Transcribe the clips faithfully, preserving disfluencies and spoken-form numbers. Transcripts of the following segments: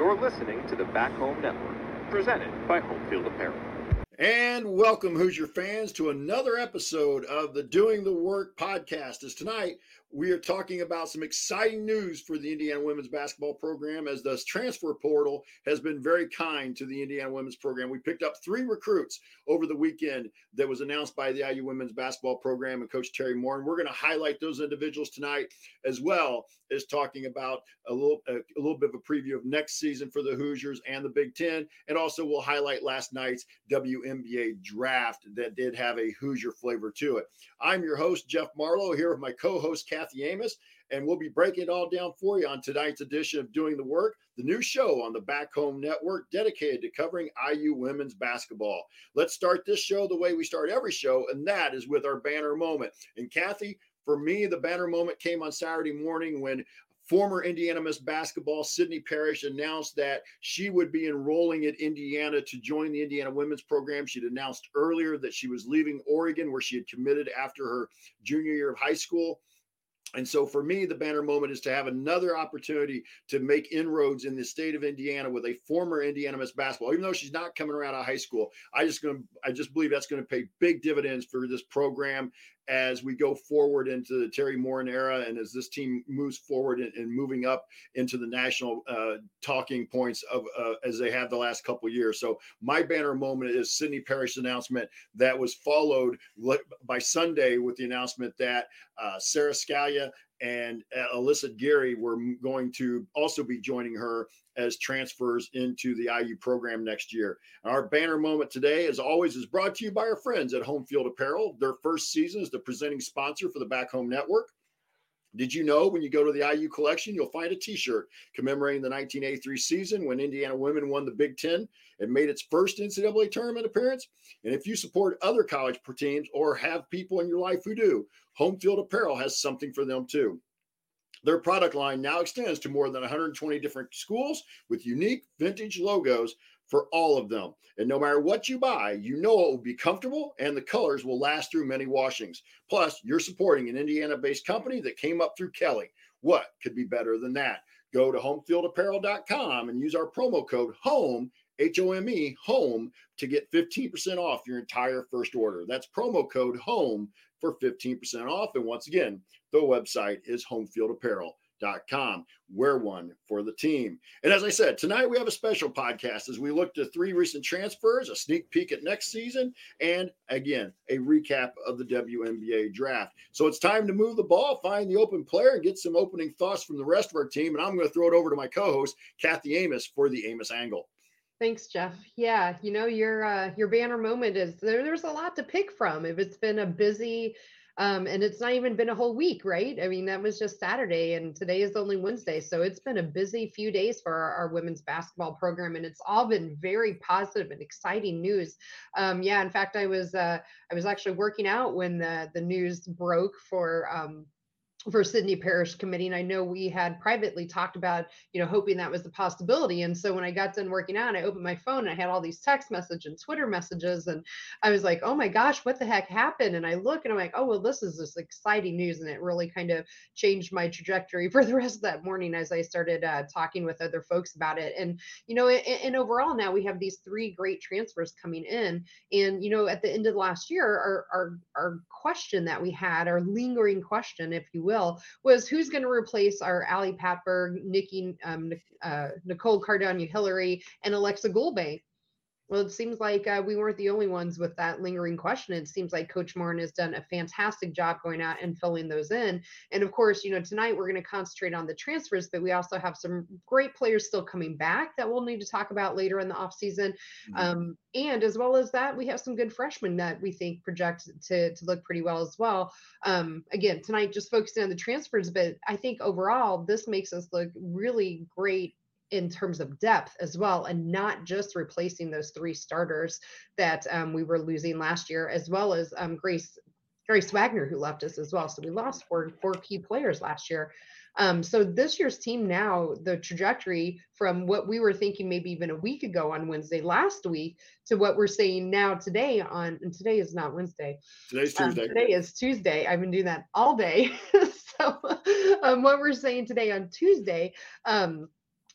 You're listening to the Back Home Network, presented by Home Field Apparel. And welcome, Hoosier fans, to another episode of the Doing the Work podcast. As tonight, we are talking about some exciting news for the Indiana women's basketball program, as the transfer portal has been very kind to the Indiana women's program. We picked up three recruits over the weekend that was announced by the I U women's basketball program and Coach Terry Moore. And we're going to highlight those individuals tonight, as well as talking about a little, a, a little bit of a preview of next season for the Hoosiers and the Big Ten. And also we'll highlight last night's W N B A draft that did have a Hoosier flavor to it. I'm your host, Jeff Marlowe, here with my co-host, Kathy Amos, and we'll be breaking it all down for you on tonight's edition of Doing the Work, the new show on the Back Home Network dedicated to covering I U women's basketball. Let's start this show the way we start every show, and that is with our banner moment. And Kathy, for me, the banner moment came on Saturday morning when former Indiana Miss Basketball Sydney Parrish announced that she would be enrolling at Indiana to join the Indiana women's program. She'd announced earlier that she was leaving Oregon, where she had committed after her junior year of high school. And so for me, the banner moment is to have another opportunity to make inroads in the state of Indiana with a former Indiana Miss Basketball. Even though she's not coming around out of high school, I just going to, I just believe that's going to pay big dividends for this program as we go forward into the Terry Morin era, and as this team moves forward and, and moving up into the national uh, talking points of uh, as they have the last couple of years. So my banner moment is Sydney Parrish's announcement that was followed by Sunday with the announcement that uh, Sarah Scalia and uh, Alyssa Geary were going to also be joining her as transfers into the I U program next year. Our banner moment today, as always, is brought to you by our friends at Home Field Apparel. Their first season is the presenting sponsor for the Back Home Network. Did you know when you go to the I U collection, you'll find a t-shirt commemorating the nineteen eighty-three season when Indiana women won the Big Ten and made its first N C double A tournament appearance? And if you support other college teams or have people in your life who do, Home Field Apparel has something for them too. Their product line now extends to more than one hundred twenty different schools with unique vintage logos for all of them. And no matter what you buy, you know it will be comfortable and the colors will last through many washings. Plus, you're supporting an Indiana-based company that came up through Kelly. What could be better than that? Go to home field apparel dot com and use our promo code HOME, H O M E, HOME, to get fifteen percent off your entire first order. That's promo code HOME for fifteen percent off. And once again, the website is home field apparel dot com. Wear one for the team. And as I said, tonight we have a special podcast as we look to three recent transfers, a sneak peek at next season, and again, a recap of the W N B A draft. So it's time to move the ball, find the open player, and get some opening thoughts from the rest of our team. And I'm going to throw it over to my co-host, Kathy Amos, for the Amos Angle. Thanks, Jeff. Yeah, you know, your uh, your banner moment is there. There's a lot to pick from. If it's been a busy, um, and it's not even been a whole week, right? I mean, that was just Saturday, and today is only Wednesday, so it's been a busy few days for our, our women's basketball program, and it's all been very positive and exciting news. Um, yeah, in fact, I was uh, I was actually working out when the the news broke for. Um, for Sydney Parrish committee. And I know we had privately talked about, you know, hoping that was the possibility. And so when I got done working out, I opened my phone and I had all these text messages and Twitter messages. And I was like, oh my gosh, what the heck happened? And I look and I'm like, oh, well, this is this exciting news. And it really kind of changed my trajectory for the rest of that morning as I started uh, talking with other folks about it. And, you know, and, and overall now we have these three great transfers coming in. And, you know, at the end of last year, our, our, our question that we had, our lingering question, if you will, was who's going to replace our Allie Patberg, Nikki, um, uh, Nicole Cardano-Hillary, and Alexa Gulbe. Well, it seems like uh, we weren't the only ones with that lingering question. It seems like Coach Morin has done a fantastic job going out and filling those in. And of course, you know, tonight we're going to concentrate on the transfers, but we also have some great players still coming back that we'll need to talk about later in the offseason. Mm-hmm. Um, and as well as that, we have some good freshmen that we think project to, to look pretty well as well. Um, again, tonight, just focusing on the transfers, but I think overall, this makes us look really great in terms of depth as well, and not just replacing those three starters that um, we were losing last year, as well as um, Grace Grace Wagner, who left us as well. So we lost four four key players last year. Um, so this year's team now, the trajectory from what we were thinking maybe even a week ago on Wednesday last week to what we're saying now today on, and today is not Wednesday. Today's Tuesday. Um, today is Tuesday. I've been doing that all day. so um, what we're saying today on Tuesday, um,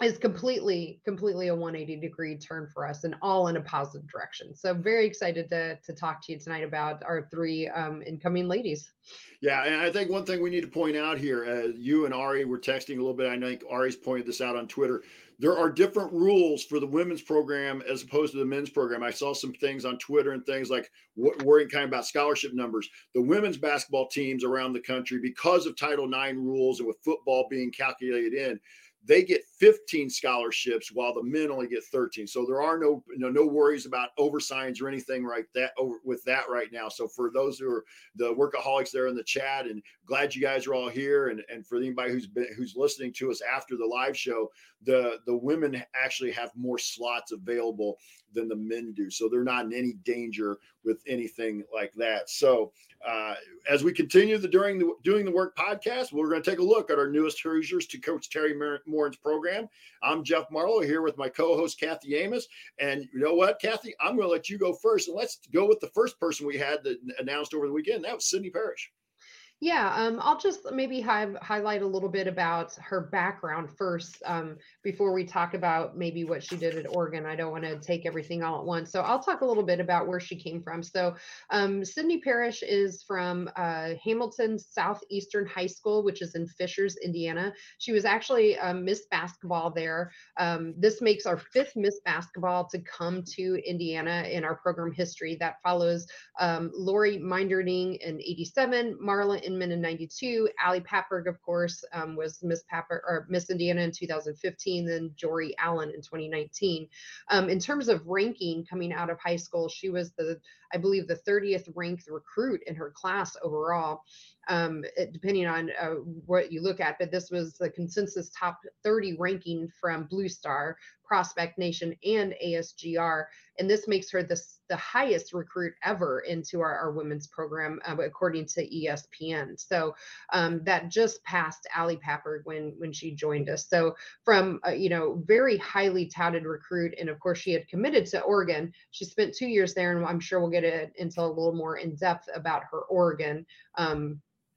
is completely, completely a one hundred eighty degree turn for us, and all in a positive direction. So very excited to to talk to you tonight about our three um, incoming ladies. Yeah, and I think one thing we need to point out here, uh, you and Ari were texting a little bit. I think Ari's pointed this out on Twitter. There are different rules for the women's program as opposed to the men's program. I saw some things on Twitter and things like worrying kind of about scholarship numbers. The women's basketball teams around the country, because of Title nine rules and with football being calculated in, they get fifteen scholarships while the men only get thirteen. So there are no no, no worries about oversigns or anything right that over with that right now. So for those who are the workaholics there in the chat, and glad you guys are all here, and, and for anybody who's been who's listening to us after the live show, the the women actually have more slots available than the men do. So they're not in any danger with anything like that. So uh, as we continue the during the Doing the Work podcast, we're going to take a look at our newest Hoosiers to Coach Terry Morin's program. I'm Jeff Marlowe here with my co-host Kathy Amos. And you know what, Kathy, I'm going to let you go first. And let's go with the first person we had that announced over the weekend. That was Sydney Parrish. Yeah, um, I'll just maybe hi- highlight a little bit about her background first um, before we talk about maybe what she did at Oregon. I don't want to take everything all at once. So I'll talk a little bit about where she came from. So um, Sydney Parrish is from uh, Hamilton Southeastern High School, which is in Fishers, Indiana. She was actually um, Miss Basketball there. Um, this makes our fifth Miss Basketball to come to Indiana in our program history. That follows um, Lori Minderding in eighty-seven, Marla in in ninety-two, Allie Papberg, of course, um, was Miss Papberg or Miss Indiana in two thousand fifteen, then Jory Allen in twenty nineteen. Um, in terms of ranking coming out of high school, she was the, I believe, the thirtieth ranked recruit in her class overall, um, it, depending on uh, what you look at. But this was the consensus top thirty ranking from Blue Star, Prospect Nation, and A S G R. And this makes her the, the highest recruit ever into our, our women's program, uh, according to E S P N. So um, that just passed Allie Papberg when, when she joined us. So from, uh, you know, very highly touted recruit. And of course, she had committed to Oregon. She spent two years there, and I'm sure we'll get it into a little more in depth about her Oregon um,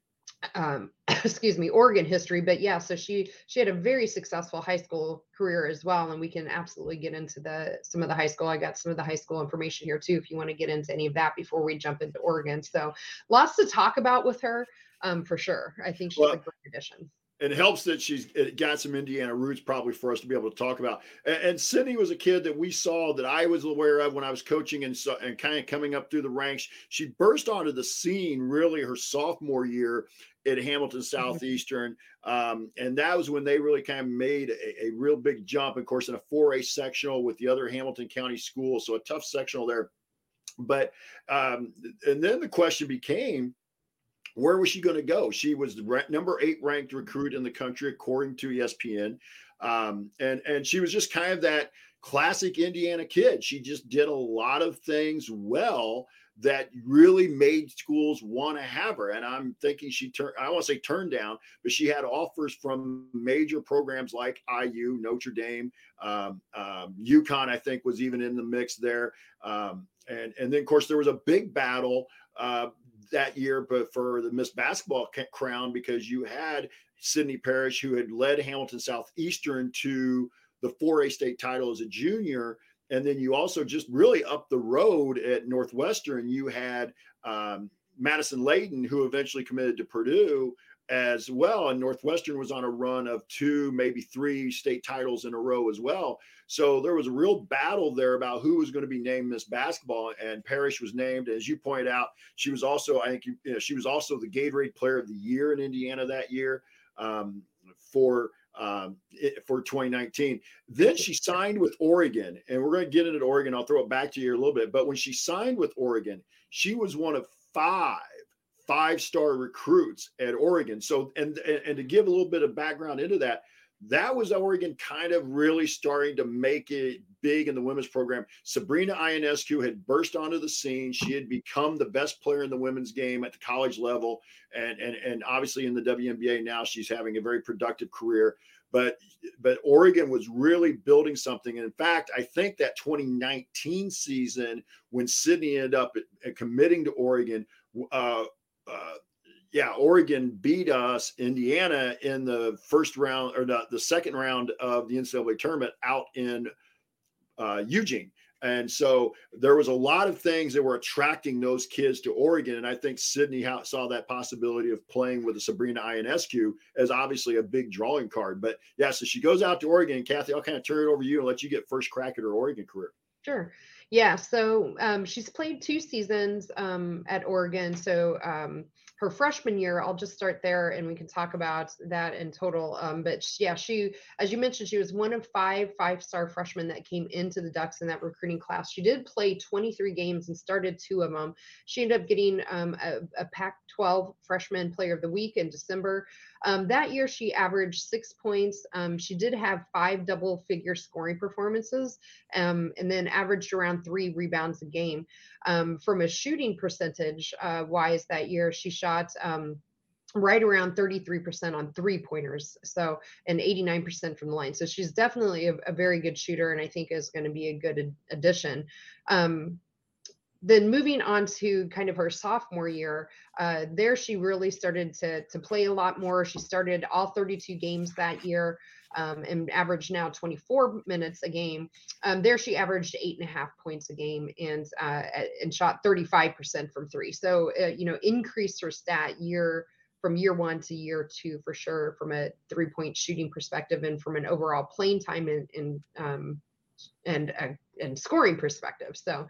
um excuse me Oregon history. But yeah, so she she had a very successful high school career as well, and we can absolutely get into the some of the high school. I got some of the high school information here too if you want to get into any of that before we jump into Oregon. So lots to talk about with her, um for sure. I think she's well, a great addition. It helps that she's got some Indiana roots probably for us to be able to talk about. And, and Sydney was a kid that we saw that I was aware of when I was coaching and, so, and kind of coming up through the ranks. She burst onto the scene really her sophomore year at Hamilton Southeastern. Um, and that was when they really kind of made a, a real big jump, of course, in a four A sectional with the other Hamilton County schools. So a tough sectional there. But, um, and then the question became, where was she going to go? She was the number eight ranked recruit in the country, according to E S P N. Um, and, and she was just kind of that classic Indiana kid. She just did a lot of things well that really made schools want to have her. And I'm thinking she turned, I don't want to say turned down, but she had offers from major programs like I U, Notre Dame, um, um, UConn, I think was even in the mix there. Um, and, and then of course there was a big battle uh, that year, but for the Miss Basketball crown, because you had Sydney Parrish, who had led Hamilton Southeastern to the four A state title as a junior. And then you also just really up the road at Northwestern, you had um, Madison Layton, who eventually committed to Purdue as well. And Northwestern was on a run of two, maybe three state titles in a row as well. So there was a real battle there about who was going to be named Miss Basketball, and Parrish was named. As you pointed out, she was also, I think, you know, she was also the Gatorade Player of the Year in Indiana that year um, for um, for twenty nineteen. Then she signed with Oregon, and we're going to get into Oregon. I'll throw it back to you a little bit. But when she signed with Oregon, she was one of five five-star recruits at Oregon. So, and, and to give a little bit of background into that, that was Oregon kind of really starting to make it big in the women's program. Sabrina Ionescu had burst onto the scene. She had become the best player in the women's game at the college level. And, and, and obviously in the W N B A now, she's having a very productive career. But, but Oregon was really building something. And in fact, I think that twenty nineteen season, when Sydney ended up at, at committing to Oregon, uh, Uh, yeah, Oregon beat us, Indiana, in the first round or the, the second round of the N C double A tournament out in uh, Eugene. And so there was a lot of things that were attracting those kids to Oregon. And I think Sydney saw that possibility of playing with a Sabrina Ionescu as obviously a big drawing card. But yeah, so she goes out to Oregon. Kathy, I'll kind of turn it over to you and let you get first crack at her Oregon career. Sure. Yeah. So um, she's played two seasons um, at Oregon. So um, her freshman year, I'll just start there and we can talk about that in total. Um, but yeah, she, as you mentioned, she was one of five five-star freshmen that came into the Ducks in that recruiting class. She did play twenty-three games and started two of them. She ended up getting um, a, a Pac twelve Freshman Player of the Week in December. Um, that year, she averaged six points. Um, she did have five double-figure scoring performances, um, and then averaged around three rebounds a game. Um, from a shooting percentage uh, wise that year, she shot um, right around thirty-three percent on three pointers. So, and eighty-nine percent from the line. So she's definitely a, a very good shooter, and I think is going to be a good ad- addition. Um, then moving on to kind of her sophomore year, uh, there she really started to, to play a lot more. She started all thirty-two games that year um, and averaged now twenty-four minutes a game. Um, there she averaged eight and a half points a game and uh, and shot thirty-five percent from three. So, uh, you know, increased her stat year from year one to year two for sure from a three-point shooting perspective and from an overall playing time and, and, um, and, uh, and scoring perspective. So,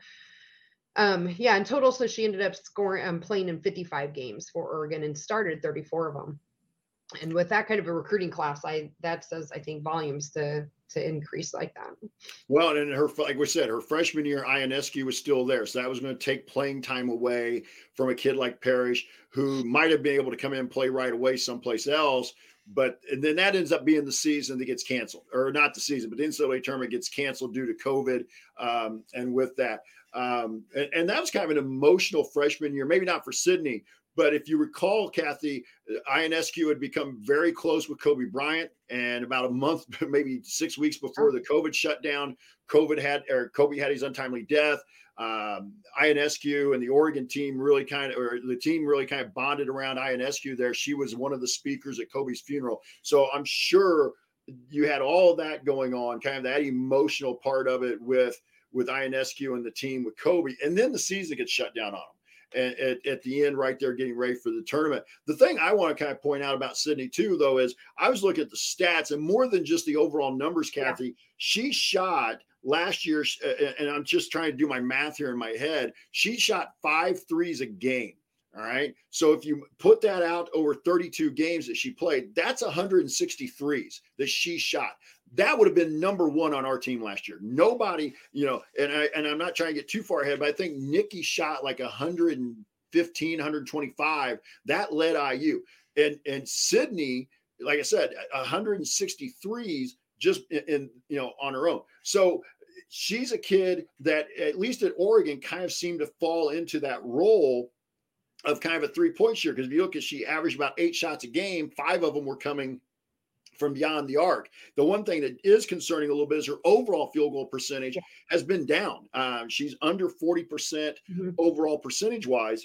Um, yeah, in total, so she ended up scoring, um, playing in fifty-five games for Oregon and started thirty-four of them. And with that kind of a recruiting class, I that says I think volumes to to increase like that. Well, and her, like we said, her freshman year, Ionescu was still there, so that was going to take playing time away from a kid like Parrish, who might have been able to come in and play right away someplace else. But and then that ends up being the season that gets canceled, or not the season, but the N C double A tournament gets canceled due to COVID. Um, and with that, um, and, and that was kind of an emotional freshman year, maybe not for Sydney, but if you recall, Kathy, Ionescu had become very close with Kobe Bryant, and about a month, maybe six weeks before the COVID shutdown, COVID had or Kobe had his untimely death. Um, Ionescu and the Oregon team really kind of, or the team really kind of bonded around Ionescu there. She was one of the speakers at Kobe's funeral. So I'm sure you had all of that going on, kind of that emotional part of it with, with Ionescu and the team with Kobe. And then the season gets shut down on them. And at, at the end, right there, getting ready for the tournament. The thing I want to kind of point out about Sydney, too, though, is I was looking at the stats, and more than just the overall numbers, Kathy, yeah. She shot last year, and I'm just trying to do my math here in my head, she shot five threes a game. All right. So if you put that out over thirty-two games that she played, that's one hundred sixty threes that she shot. That would have been number one on our team last year. Nobody, you know, and I and I'm not trying to get too far ahead, but I think Nikki shot like one hundred fifteen, one hundred twenty-five. That led I U. And and Sydney, like I said, one hundred sixty threes just in, in you know on her own. So she's a kid that at least at Oregon kind of seemed to fall into that role of kind of a three-point shooter. Because if you look at, she averaged about eight shots a game, five of them were coming from beyond the arc. The one thing that is concerning a little bit is her overall field goal percentage yeah. has been down. Uh, she's under forty percent mm-hmm. overall percentage-wise.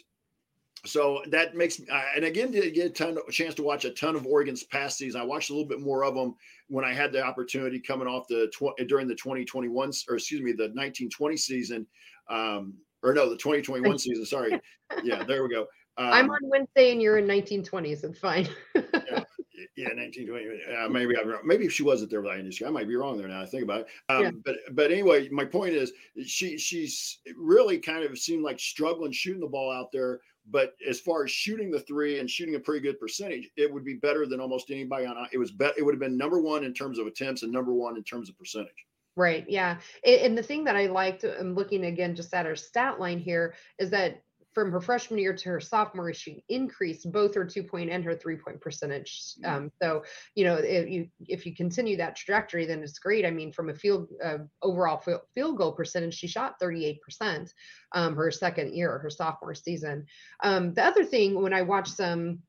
So that makes me, uh, and again, did get a ton of, a chance to watch a ton of Oregon's past season. I watched a little bit more of them when I had the opportunity coming off the tw- during the twenty twenty-one, or excuse me, the nineteen twenty season. Um, or no, the twenty twenty-one season. Sorry. Yeah, there we go. Um, I'm on Wednesday and you're in nineteen twenties. It's fine. yeah, yeah, nineteen twenty. Uh, maybe I'm wrong. Maybe if she wasn't there with Ionescu, I might be wrong there now. I think about it. Um, yeah. But but anyway, my point is, she she's really kind of seemed like struggling shooting the ball out there. But as far as shooting the three and shooting a pretty good percentage, it would be better than almost anybody on. It was bet. It would have been number one in terms of attempts and number one in terms of percentage. Right. Yeah. And the thing that I liked, I'm looking again just at her stat line here, is that from her freshman year to her sophomore year, she increased both her two point and her three point percentage. Um, so, you know, if you if you continue that trajectory, then it's great. I mean, from a field uh, overall field, field goal percentage, she shot thirty-eight percent um, her second year, her sophomore season. Um, the other thing, when I watched some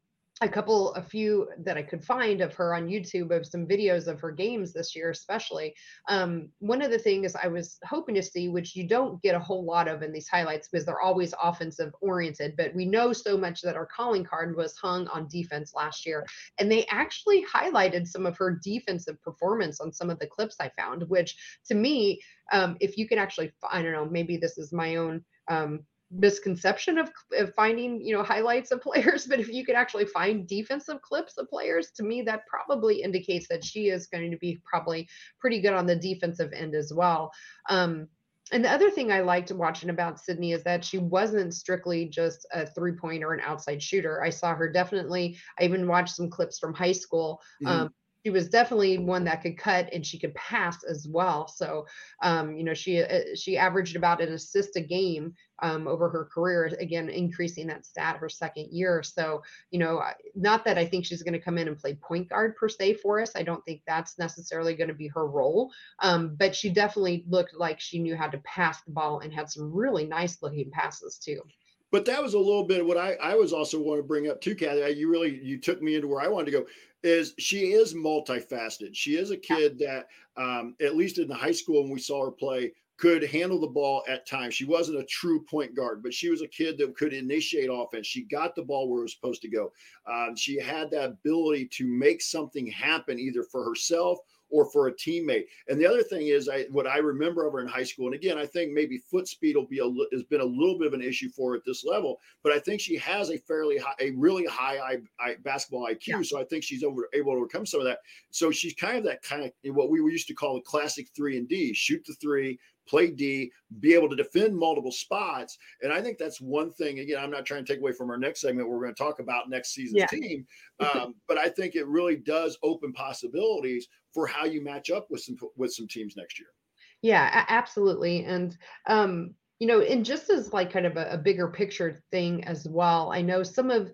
a couple, a few that I could find of her on YouTube of some videos of her games this year, especially. Um, one of the things I was hoping to see, which you don't get a whole lot of in these highlights because they're always offensive oriented, but we know so much that our calling card was hung on defense last year. And they actually highlighted some of her defensive performance on some of the clips I found, which to me, um, if you can actually, I don't know, maybe this is my own um, misconception of, of finding, you know, highlights of players, but if you could actually find defensive clips of players, to me that probably indicates that she is going to be probably pretty good on the defensive end as well. Um, and the other thing I liked watching about Sydney is that she wasn't strictly just a three point or an outside shooter. I saw her definitely, I even watched some clips from high school. Mm-hmm. Um, she was definitely one that could cut and she could pass as well. So, um, you know, she uh, she averaged about an assist a game um, over her career, again, increasing that stat her second year. So, you know, not that I think she's going to come in and play point guard per se for us. I don't think that's necessarily going to be her role. Um, but she definitely looked like she knew how to pass the ball and had some really nice looking passes too. But that was a little bit of what I, I was also want to bring up too, Kathy. You really, you took me into where I wanted to go, is she is multifaceted. She is a kid that, um, at least in the high school when we saw her play, could handle the ball at times. She wasn't a true point guard, but she was a kid that could initiate offense. She got the ball where it was supposed to go. Um, she had that ability to make something happen either for herself or for a teammate. And the other thing is, I what I remember of her in high school, and again, I think maybe foot speed will be a has been a little bit of an issue for her at this level, but I think she has a fairly high, a really high I, I, basketball I Q. Yeah. So I think she's over, able to overcome some of that. So she's kind of that kind of what we used to call the classic three and D: shoot the three, play D, be able to defend multiple spots. And I think that's one thing. Again, I'm not trying to take away from our next segment where we're going to talk about next season's yeah. team. Um, but I think it really does open possibilities for how you match up with some with some teams next year. Yeah, absolutely. And um, you know, and just as like kind of a, a bigger picture thing as well, I know some of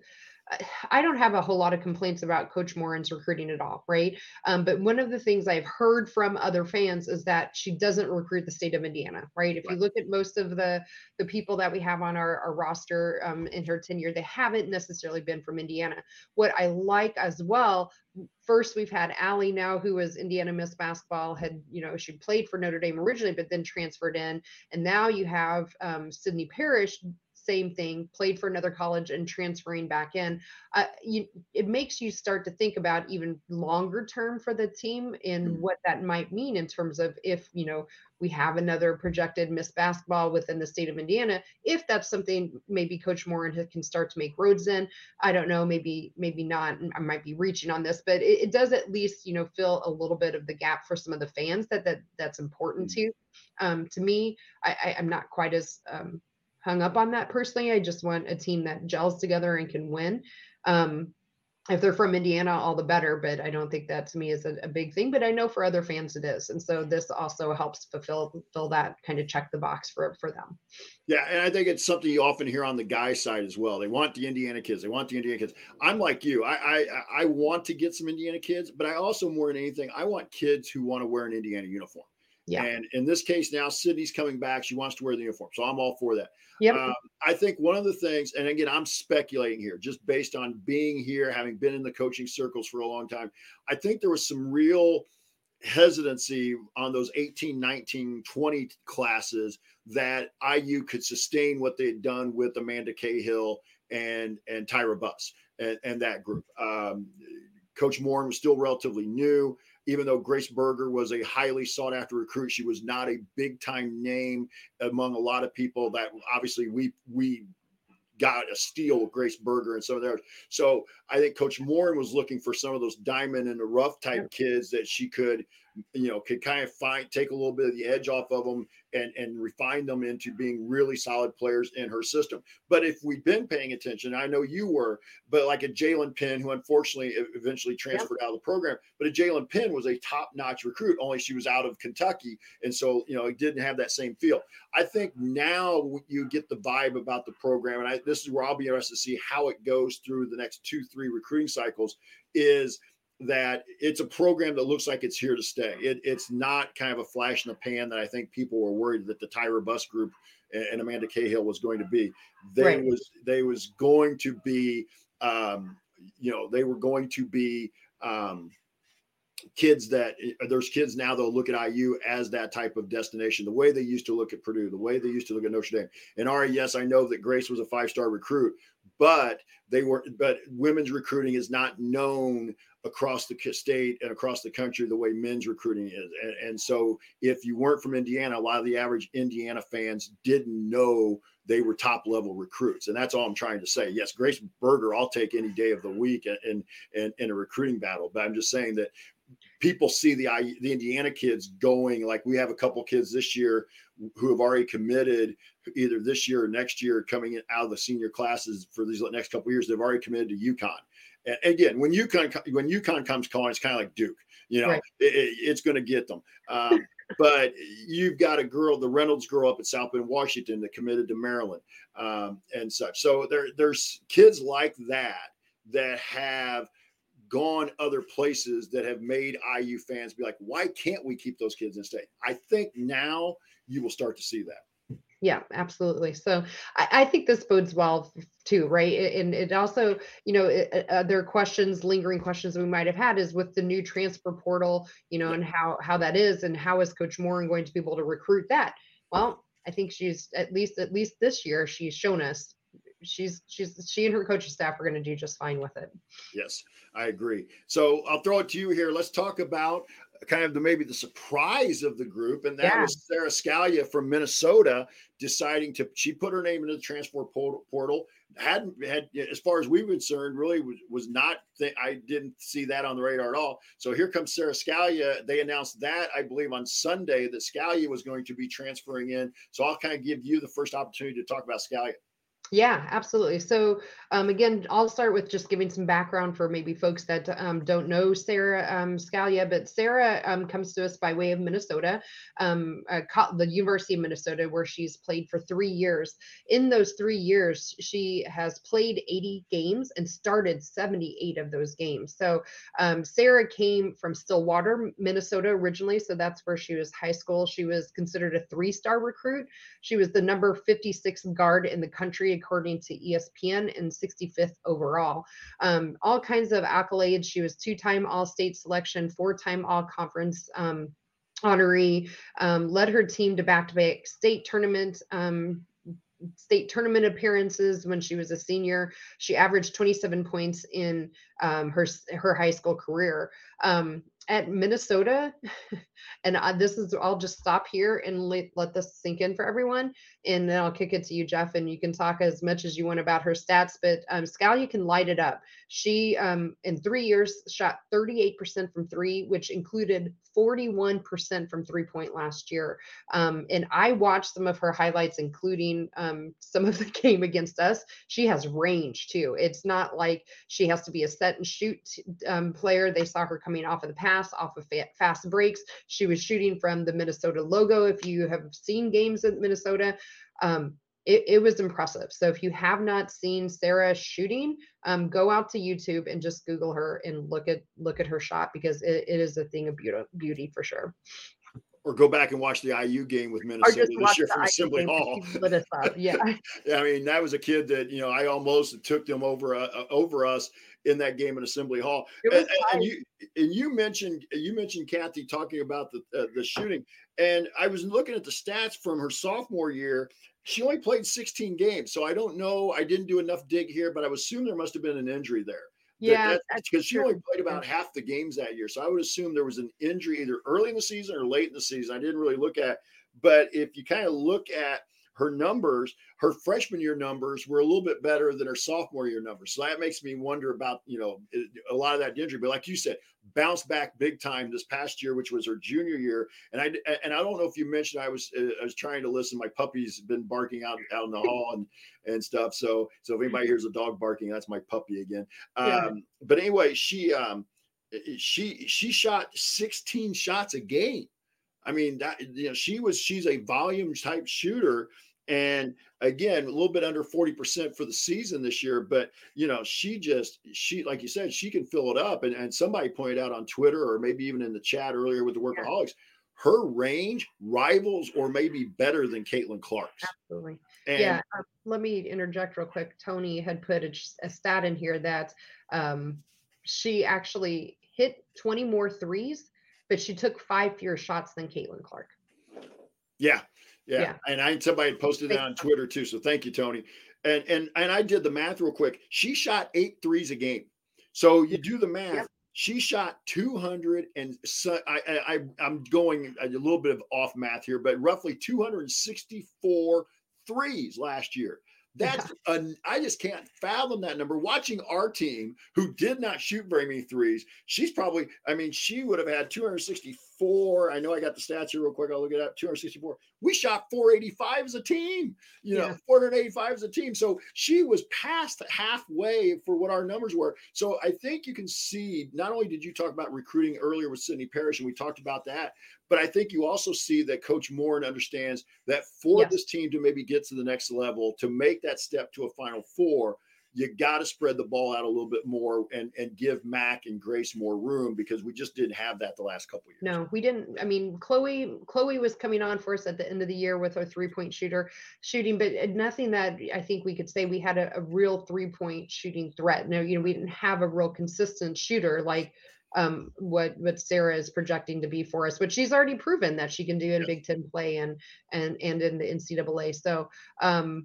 I don't have a whole lot of complaints about Coach Morin's recruiting at all, right? Um, but one of the things I've heard from other fans is that she doesn't recruit the state of Indiana, right? If right. you look at most of the the people that we have on our, our roster um, in her tenure, they haven't necessarily been from Indiana. What I like as well, first we've had Allie now, who was Indiana Miss Basketball, had, you know, she played for Notre Dame originally, but then transferred in. And now you have um, Sydney Parrish, same thing, played for another college and transferring back in. Uh, you, it makes you start to think about even longer term for the team and mm-hmm. what that might mean in terms of if, you know, we have another projected Miss Basketball within the state of Indiana, if that's something maybe Coach Morin can start to make roads in. I don't know, maybe, maybe not. I might be reaching on this, but it, it does at least, you know, fill a little bit of the gap for some of the fans that, that that's important mm-hmm. to. Um, to me, I, I, I'm not quite as um, hung up on that personally. I just want a team that gels together and can win. Um, if they're from Indiana, all the better, but I don't think that to me is a, a big thing, but I know for other fans it is. And so this also helps fulfill, fulfill that, kind of check the box for, for them. Yeah. And I think it's something you often hear on the guy side as well. They want the Indiana kids. They want the Indiana kids. I'm like you. I, I, I want to get some Indiana kids, but I also, more than anything, I want kids who want to wear an Indiana uniform. Yeah. And in this case now, Sydney's coming back. She wants to wear the uniform. So I'm all for that. Yep. Um, I think one of the things, and again, I'm speculating here, just based on being here, having been in the coaching circles for a long time, I think there was some real hesitancy on those eighteen, nineteen, twenty classes that I U could sustain what they had done with Amanda Cahill and, and Tyra Buss and, and that group. Um, Coach Morin was still relatively new. Even though Grace Berger was a highly sought after recruit, she was not a big time name among a lot of people that obviously we, we got a steal with Grace Berger and some of theirs. So I think Coach Morin was looking for some of those diamond in the rough type kids that she could, you know, could kind of find, take a little bit of the edge off of them and, and refine them into being really solid players in her system. But if we've been paying attention, I know you were, but like a Jalen Penn, who unfortunately eventually transferred yep. out of the program, but a Jalen Penn was a top-notch recruit, only she was out of Kentucky. And so, you know, it didn't have that same feel. I think now you get the vibe about the program, and I, this is where I'll be interested to see how it goes through the next two, three recruiting cycles, is that it's a program that looks like it's here to stay. It, it's not kind of a flash in the pan that I think people were worried that the Tyra Buss group and Amanda Cahill was going to be. They right. was they was going to be um, you know, they were going to be um, kids that there's kids now that'll look at I U as that type of destination, the way they used to look at Purdue, the way they used to look at Notre Dame. And Ari, yes, I know that Grace was a five-star recruit, but they were, but women's recruiting is not known across the state and across the country the way men's recruiting is. And, and so if you weren't from Indiana, a lot of the average Indiana fans didn't know they were top level recruits. And that's all I'm trying to say. Yes, Grace Berger, I'll take any day of the week in, in, in a recruiting battle. But I'm just saying that people see the the Indiana kids going, like we have a couple kids this year who have already committed either this year or next year coming in out of the senior classes for these next couple of years. They've already committed to UConn. And again, when UConn when UConn comes calling, it's kind of like Duke, you know, right. it, it, it's going to get them. Um, but you've got a girl, the Reynolds girl up at South Bend, Washington, that committed to Maryland um, and such. So there there's kids like that that have gone other places that have made I U fans be like, why can't we keep those kids in state? I think now you will start to see that. Yeah, absolutely. So I, I think this bodes well too, right? And it also, you know, it, other questions, lingering questions that we might have had is with the new transfer portal, you know, yeah. and how how that is, and how is Coach Morin going to be able to recruit that? Well, I think she's at least at least this year she's shown us she's she's she and her coaching staff are going to do just fine with it. Yes, I agree. So I'll throw it to you here. Let's talk about kind of the maybe the surprise of the group, and that yeah. was Sarah Scalia from Minnesota deciding to she put her name into the transfer portal. Hadn't had, as far as we were concerned, really was, was not th- I didn't see that on the radar at all. So here comes Sarah Scalia. They announced that, I believe, on Sunday that Scalia was going to be transferring in. So I'll kind of give you the first opportunity to talk about Scalia. Yeah, absolutely. So um, again, I'll start with just giving some background for maybe folks that um, don't know Sarah um, Scalia, but Sarah um, comes to us by way of Minnesota, um, uh, the University of Minnesota, where she's played for three years. In those three years, she has played eighty games and started seventy-eight of those games. So um, Sarah came from Stillwater, Minnesota originally. So that's where she was high school. She was considered a three-star recruit. She was the number fifty-six guard in the country, according to E S P N, and sixty-fifth overall. Um, all kinds of accolades. She was two-time All-State selection, four-time All-Conference um, honoree, um, led her team to back-to-back state tournament um, state tournament appearances when she was a senior. She averaged twenty-seven points in um, her her high school career. Um, at Minnesota, and I, this is, I'll just stop here and let, let this sink in for everyone, and then I'll kick it to you, Jeff, and you can talk as much as you want about her stats, but um, Scalia can light it up. She, um, in three years, shot thirty-eight percent from three, which included forty-one percent from three-point last year. Um, and I watched some of her highlights, including um, some of the game against us. She has range, too. It's not like she has to be a set and shoot um, player. They saw her coming off of the pass, off of fast breaks. She was shooting from the Minnesota logo. If you have seen games in Minnesota, um, it, it was impressive. So if you have not seen Sarah shooting, um, go out to YouTube and just Google her and look at look at her shot, because it, it is a thing of beauty, beauty for sure. Or go back and watch the I U game with Minnesota this year from Assembly Hall. Yeah, I mean, that was a kid that, you know, I almost took them over uh, over us in that game at Assembly Hall. And, and you and you mentioned you mentioned Kathy talking about the uh, the shooting, and I was looking at the stats from her sophomore year. She only played sixteen games, so I don't know. I didn't do enough dig here, but I would assume there must have been an injury there. Yeah, because she only played about half the games that year. So I would assume there was an injury either early in the season or late in the season. I didn't really look at, but if you kind of look at her numbers, her freshman year numbers were a little bit better than her sophomore year numbers. So that makes me wonder about, you know, a lot of that injury. But like you said, bounced back big time this past year, which was her junior year. And I and I don't know if you mentioned, I was I was trying to listen. My puppy's been barking out out in the hall and and stuff. So so if anybody hears a dog barking, that's my puppy again. Yeah. Um, but anyway, she um she she shot sixteen shots a game. I mean, that, you know, she was she's a volume type shooter. And again, a little bit under forty percent for the season this year. But, you know, she just, she, like you said, she can fill it up. And, and somebody pointed out on Twitter, or maybe even in the chat earlier with the Workaholics, her range rivals or maybe better than Caitlin Clark's. Absolutely. And, yeah. Uh, let me interject real quick. Tony had put a, a stat in here that Um, she actually hit twenty more threes, but she took five fewer shots than Caitlin Clark. Yeah. Yeah. Yeah. And I somebody posted that on Twitter too. So thank you, Tony. And and and I did the math real quick. She shot eight threes a game. So you do the math. Yep. She shot two hundred and so I, I I'm going a little bit of off math here, but roughly two hundred sixty-four threes last year. That's Yeah. a, I just can't fathom that number. Watching our team, who did not shoot very many threes, she's probably, I mean, she would have had two hundred sixty-four. I know I got the stats here real quick. I'll look it up. two hundred sixty-four. We shot four eighty-five as a team, you know, Yeah. four hundred eighty-five as a team. So she was past halfway for what our numbers were. So I think you can see, not only did you talk about recruiting earlier with Sydney Parrish, and we talked about that, but I think you also see that Coach Moore understands that for Yes. this team to maybe get to the next level, to make that step to a Final Four, you got to spread the ball out a little bit more and, and give Mac and Grace more room, because we just didn't have that the last couple of years. No, we didn't. I mean, Chloe, Chloe was coming on for us at the end of the year with our three-point shooter shooting, but nothing that I think we could say we had a, a real three-point shooting threat. No, you know, we didn't have a real consistent shooter like um, what what Sarah is projecting to be for us, which she's already proven that she can do in Yes. Big Ten play and and and in the N C double A. So um,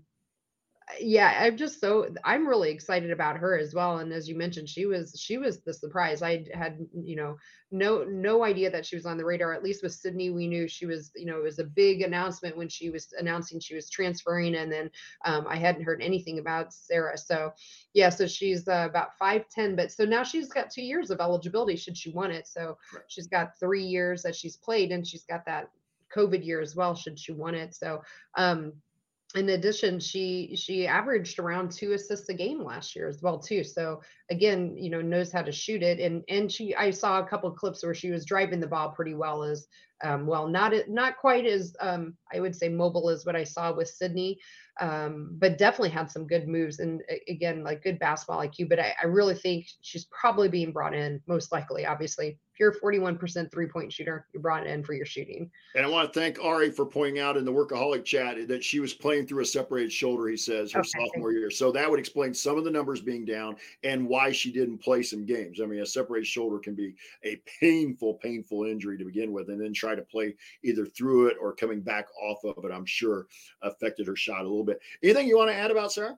yeah, I'm just so I'm really excited about her as well. And as you mentioned, she was she was the surprise. I had, you know, no no idea that she was on the radar. At least with Sydney, we knew she was, you know, it was a big announcement when she was announcing she was transferring, and then um, I hadn't heard anything about Sarah. So yeah, so she's uh, about five ten, but so now she's got two years of eligibility should she want it. So Correct. she's got three years that she's played, and she's got that COVID year as well should she want it. So um in addition, she she averaged around two assists a game last year as well too. So again, you know, knows how to shoot it. And and she I saw a couple of clips where she was driving the ball pretty well, as um, well, not not quite as um, I would say mobile as what I saw with Sydney, um, but definitely had some good moves and again, like good basketball I Q. But I, I really think she's probably being brought in, most likely, obviously. If you're a forty-one percent three-point shooter, you're brought in for your shooting. And I want to thank Ari for pointing out in the Workaholic chat that she was playing through a separated shoulder, he says, her Okay, thank sophomore year. So that would explain some of the numbers being down and why she didn't play some games. I mean, a separated shoulder can be a painful, painful injury to begin with, and then try to play either through it or coming back off of it, I'm sure affected her shot a little bit. Anything you want to add about Sarah?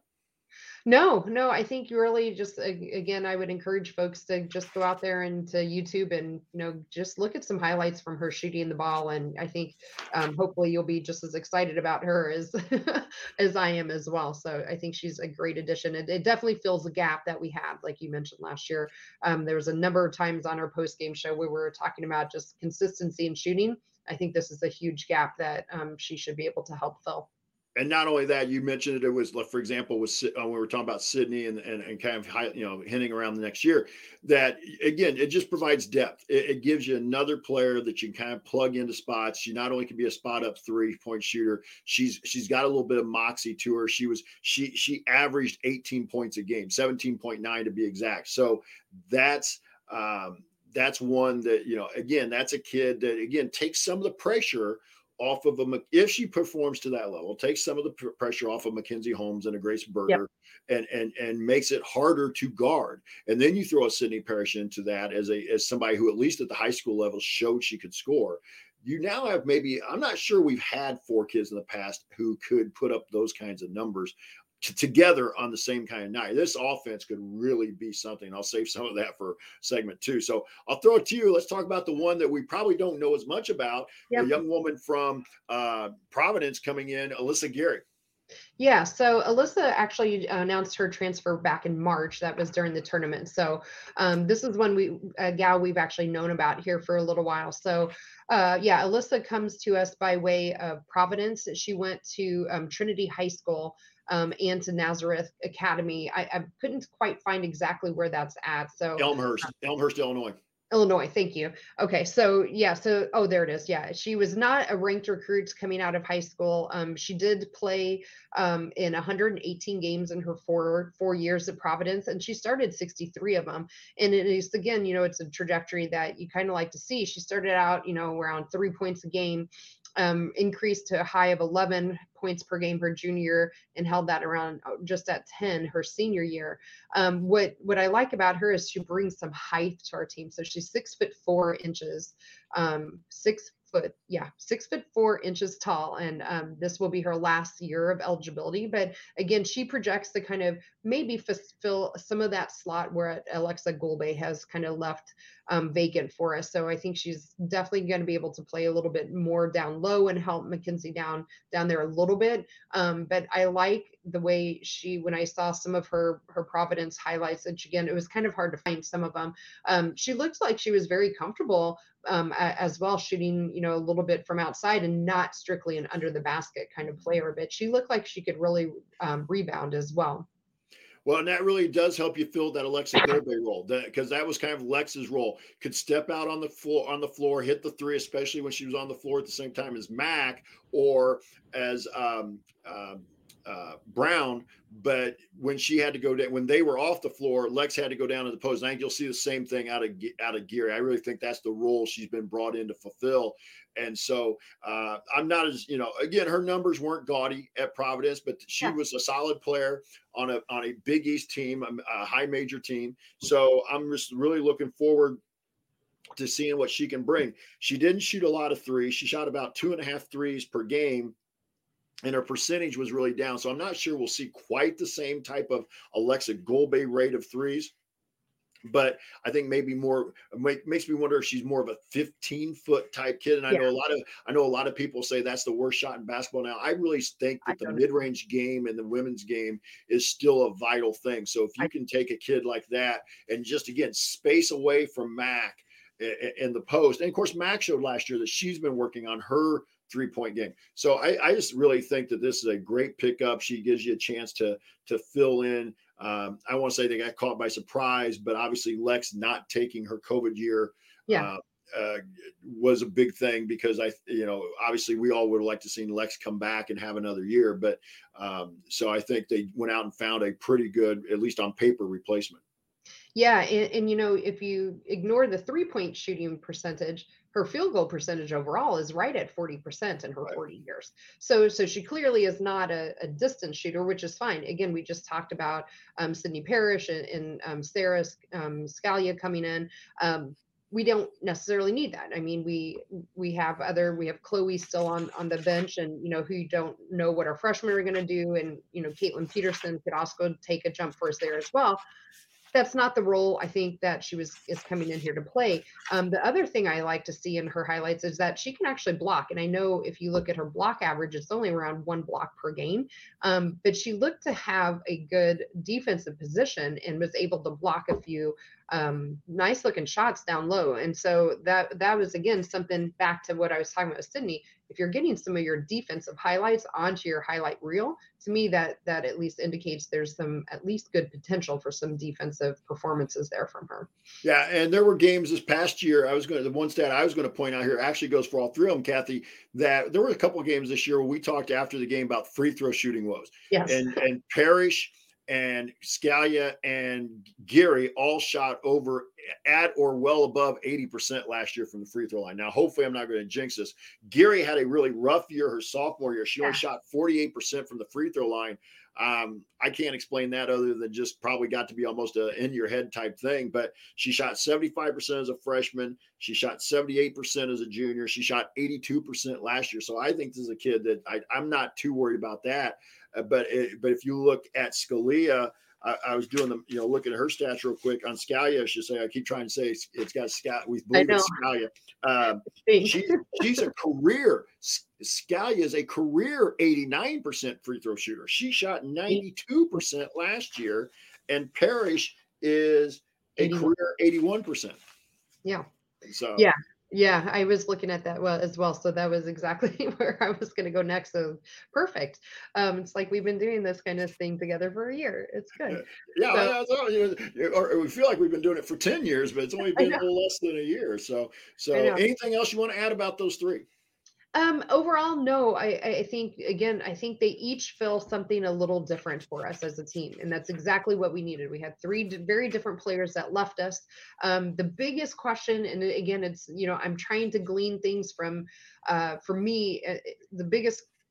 No, no, I think you really just, a- again, I would encourage folks to just go out there and to YouTube and, you know, just look at some highlights from her shooting the ball. And I think um, hopefully you'll be just as excited about her as, as I am as well. So I think she's a great addition. It, it definitely fills a gap that we had, like you mentioned last year. Um, there was a number of times on our post-game show where we were talking about just consistency in shooting. I think this is a huge gap that um, she should be able to help fill. And not only that, you mentioned it, it was, for example, was uh, when we were talking about Sydney and, and, and kind of, high, you know, hinting around the next year, that again, it just provides depth. It, it gives you another player that you can kind of plug into spots. She not only can be a spot up three point shooter, she's, she's got a little bit of moxie to her. She was, she, she averaged eighteen points a game, seventeen point nine to be exact. So that's, um, that's one that, you know, again, that's a kid that, again, takes some of the pressure off of a, if she performs to that level, takes some of the pr- pressure off of Mackenzie Holmes and a Grace Berger, yep. and and and makes it harder to guard. And then you throw a Sydney Parrish into that as a as somebody who at least at the high school level showed she could score. You now have maybe, I'm not sure we've had four kids in the past who could put up those kinds of numbers together on the same kind of night. This offense could really be something. I'll save some of that for segment two. So I'll throw it to you. Let's talk about the one that we probably don't know as much about. Yep. A young woman from uh, Providence coming in, Alyssa Gary. Yeah, so Alyssa actually announced her transfer back in March. That was during the tournament. So um, this is one we a gal we've actually known about here for a little while. So uh, yeah, Alyssa comes to us by way of Providence. She went to um, Trinity High School um, and to Nazareth Academy. I, I couldn't quite find exactly where that's at. So Elmhurst, Elmhurst, Illinois. Illinois. Thank you. Okay. So yeah. So, oh, there it is. Yeah. She was not a ranked recruit coming out of high school. Um, she did play um, in one hundred eighteen games in her four, four years at Providence, and she started sixty-three of them. And it is, again, you know, it's a trajectory that you kind of like to see. She started out, you know, around three points a game. Um, increased to a high of eleven points per game her junior year and held that around just at ten her senior year. Um, what what I like about her is she brings some height to our team. So she's six foot four inches, um, six foot, yeah, six foot four inches tall. And um, this will be her last year of eligibility. But again, she projects to kind of maybe fulfill some of that slot where Alexa Golbe has kind of left um, vacant for us. So I think she's definitely going to be able to play a little bit more down low and help Mackenzie down down there a little bit. Um, but I like the way she, when I saw some of her her Providence highlights, which again, it was kind of hard to find some of them. Um, she looked like she was very comfortable um, as well, shooting, you know, a little bit from outside and not strictly an under the basket kind of player, but she looked like she could really um, rebound as well. Well, and that really does help you fill that Alexa Golbe role, because that, that was kind of Lex's role. Could step out on the floor, on the floor, hit the three, especially when she was on the floor at the same time as Mac or as um, uh, uh, Brown. But when she had to go down, when they were off the floor, Lex had to go down to the post. And I think you'll see the same thing out of out of Geary. I really think that's the role she's been brought in to fulfill. And so uh, I'm not as, you know, again, her numbers weren't gaudy at Providence, but she yeah. was a solid player on a on a Big East team, a, a high major team. So I'm just really looking forward to seeing what she can bring. She didn't shoot a lot of threes. She shot about two and a half threes per game, and her percentage was really down. So I'm not sure we'll see quite the same type of Alexa Golbe rate of threes. But I think maybe more make, makes me wonder if she's more of a fifteen foot type kid. And I yeah. know a lot of I know a lot of people say that's the worst shot in basketball now. I really think that the mid range game and the women's game is still a vital thing. So if you I, can take a kid like that and just again space away from Mac in the post, and of course Mac showed last year that she's been working on her three point game. So I, I just really think that this is a great pickup. She gives you a chance to to fill in. Um, I won't say they got caught by surprise, but obviously Lex not taking her COVID year yeah. uh, uh, was a big thing because I, you know, obviously we all would have liked to see Lex come back and have another year. But um, so I think they went out and found a pretty good, at least on paper, replacement. Yeah. And, and you know, if you ignore the three point shooting percentage, her field goal percentage overall is right at forty percent in her right. forty years. So, so she clearly is not a, a distance shooter, which is fine. Again, we just talked about um, Sydney Parrish and, and um, Sarah um, Scalia coming in. Um, we don't necessarily need that. I mean, we we have other, we have Chloe still on on the bench, and you know, who you don't know what our freshmen are going to do, and you know, Caitlin Peterson could also take a jump for us there as well. That's not the role I think that she was is coming in here to play. Um, the other thing I like to see in her highlights is that she can actually block. And I know if you look at her block average, it's only around one block per game. Um, but she looked to have a good defensive position and was able to block a few um, nice looking shots down low. And so that that was, again, something back to what I was talking about with Sydney. If you're getting some of your defensive highlights onto your highlight reel, to me, that that at least indicates there's some at least good potential for some defensive performances there from her. Yeah, and there were games this past year. I was going to, the one stat I was going to point out here actually goes for all three of them, Kathy, that there were a couple of games this year where we talked after the game about free throw shooting woes. Yes. And, and Parrish and Scalia and Geary all shot over at or well above eighty percent last year from the free throw line. Now, hopefully I'm not going to jinx this. Geary had a really rough year her sophomore year. She yeah. only shot forty-eight percent from the free throw line. Um, I can't explain that other than just probably got to be almost a in your head type thing, but she shot seventy-five percent as a freshman. She shot seventy-eight percent as a junior. She shot eighty-two percent last year. So I think this is a kid that I, I'm not too worried about that. Uh, but, it, but if you look at Scalia, I, I was doing the, you know, looking at her stats real quick on Scalia. I should say, I keep trying to say it's, it's got Scalia. We believe it's Scalia. Um, she, she's a career. Scalia is a career eighty-nine percent free throw shooter. She shot ninety-two percent last year, and Parrish is a eighty-one career eighty-one percent. Yeah. So yeah. Yeah, I was looking at that well as well. So that was exactly where I was going to go next. So perfect. Um, it's like we've been doing this kind of thing together for a year. It's good. Yeah, so, yeah so, you know, or we feel like we've been doing it for ten years, but it's only been a little less than a year. So, so anything else you want to add about those three? Um, overall, no, I, I think, again, I think they each fill something a little different for us as a team. And that's exactly what we needed. We had three d- very different players that left us. Um, the biggest question, and again, it's, you know, I'm trying to glean things from, uh, for me, uh, the biggest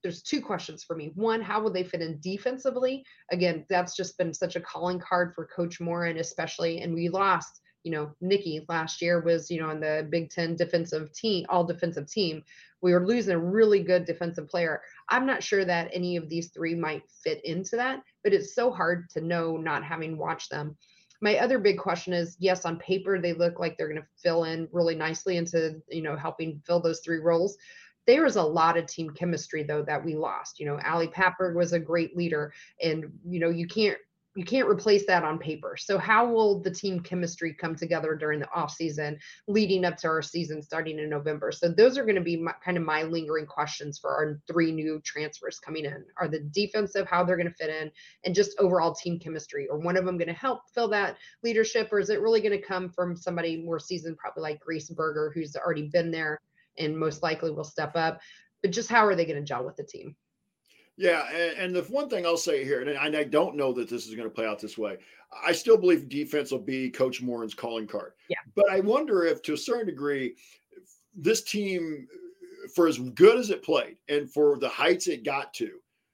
there's two questions for me. One, how will they fit in defensively? Again, that's just been such a calling card for Coach Morin, especially. And we lost, you know, Nikki last year was, you know, on the Big Ten defensive team, all defensive team. We were losing a really good defensive player. I'm not sure that any of these three might fit into that, but it's so hard to know not having watched them. My other big question is, yes, on paper, they look like they're going to fill in really nicely into, you know, helping fill those three roles. There is a lot of team chemistry, though, that we lost. You know, Allie Papberg was a great leader, and, you know, you can't you can't replace that on paper. So how will the team chemistry come together during the off season leading up to our season starting in November? So those are going to be my, kind of my lingering questions for our three new transfers coming in. Are the defensive, how they're going to fit in, and just overall team chemistry? Or one of them going to help fill that leadership, or is it really going to come from somebody more seasoned, probably like Grace Berger, who's already been there and most likely will step up? But just how are they going to gel with the team? Yeah, and, and the one thing I'll say here, and I don't know that this is going to play out this way, I still believe defense will be Coach Morin's calling card. Yeah. But I wonder if, to a certain degree, this team, for as good as it played and for the heights it got to,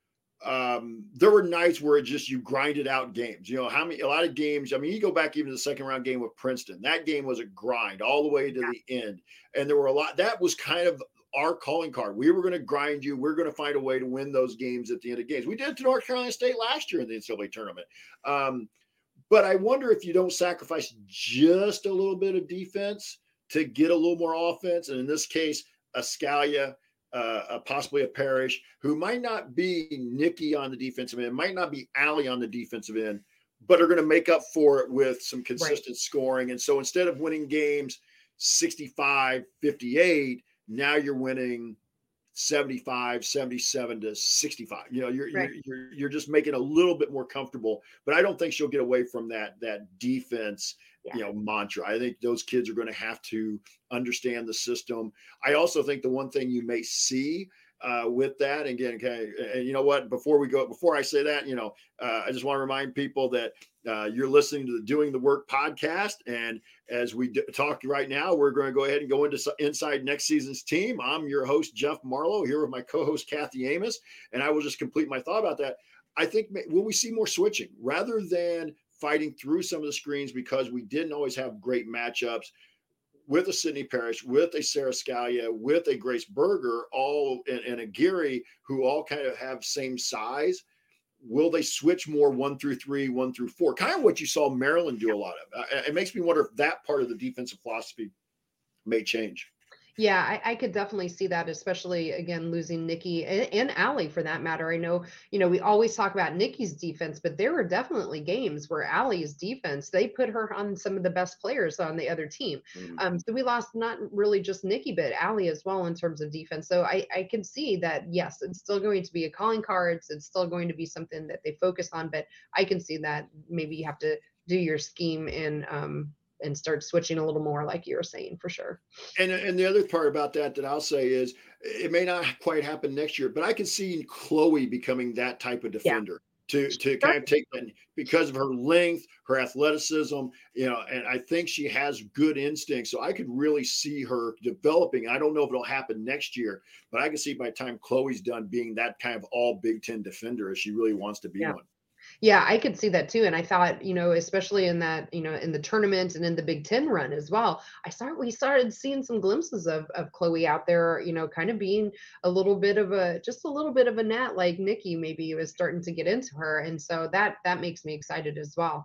um, there were nights where it just you grinded out games. You know, how many, a lot of games, I mean, you go back even to the second round game with Princeton, that game was a grind all the way to yeah. the end. And there were a lot, that was kind of our calling card. We were going to grind you. We're going to find a way to win those games at the end of games. We did it to North Carolina State last year in the N C double A tournament. Um, but I wonder if you don't sacrifice just a little bit of defense to get a little more offense. And in this case, a Scalia, uh, possibly a Parrish, who might not be Nikki on the defensive end, might not be Allie on the defensive end, but are going to make up for it with some consistent right. scoring. And so instead of winning games sixty-five fifty-eight, now you're winning seventy-five, seventy-seven to sixty-five. You know, you're, right. you're, you're, you're just making it a little bit more comfortable, but I don't think she'll get away from that, that defense, yeah. you know, mantra. I think those kids are going to have to understand the system. I also think the one thing you may see uh, with that, and again, okay, and you know what, before we go, before I say that, you know, uh, I just want to remind people that uh, you're listening to the Doing the Work podcast. And as we d- talk right now, we're going to go ahead and go into inside next season's team. I'm your host, Jeff Marlowe, here with my co-host, Kathy Amos. And I will just complete my thought about that. I think, will we see more switching rather than fighting through some of the screens, because we didn't always have great matchups with a Sydney Parrish, with a Sarah Scalia, with a Grace Berger, all and, and a Geary, who all kind of have same size. Will they switch more one through three, one through four? Kind of what you saw Maryland do a lot of. Uh, it makes me wonder if that part of the defensive philosophy may change. Yeah, I, I could definitely see that, especially, again, losing Nikki and, and Allie for that matter. I know, you know, we always talk about Nikki's defense, but there were definitely games where Allie's defense, they put her on some of the best players on the other team. Mm-hmm. Um, so we lost not really just Nikki, but Allie as well in terms of defense. So I, I can see that, yes, it's still going to be a calling card. It's still going to be something that they focus on, but I can see that maybe you have to do your scheme and, um, and start switching a little more, like you were saying, for sure. And and the other part about that that I'll say is it may not quite happen next year, but I can see Chloe becoming that type of defender yeah. to to kind of take that because of her length, her athleticism, you know, and I think she has good instincts. So I could really see her developing. I don't know if it'll happen next year, but I can see by the time Chloe's done being that kind of all Big Ten defender as she really wants to be yeah. one. Yeah, I could see that too. And I thought, you know, especially in that, you know, in the tournament and in the Big Ten run as well, I started, we started seeing some glimpses of, of Chloe out there, you know, kind of being a little bit of a, just a little bit of a gnat, like Nikki maybe was starting to get into her. And so that, that makes me excited as well.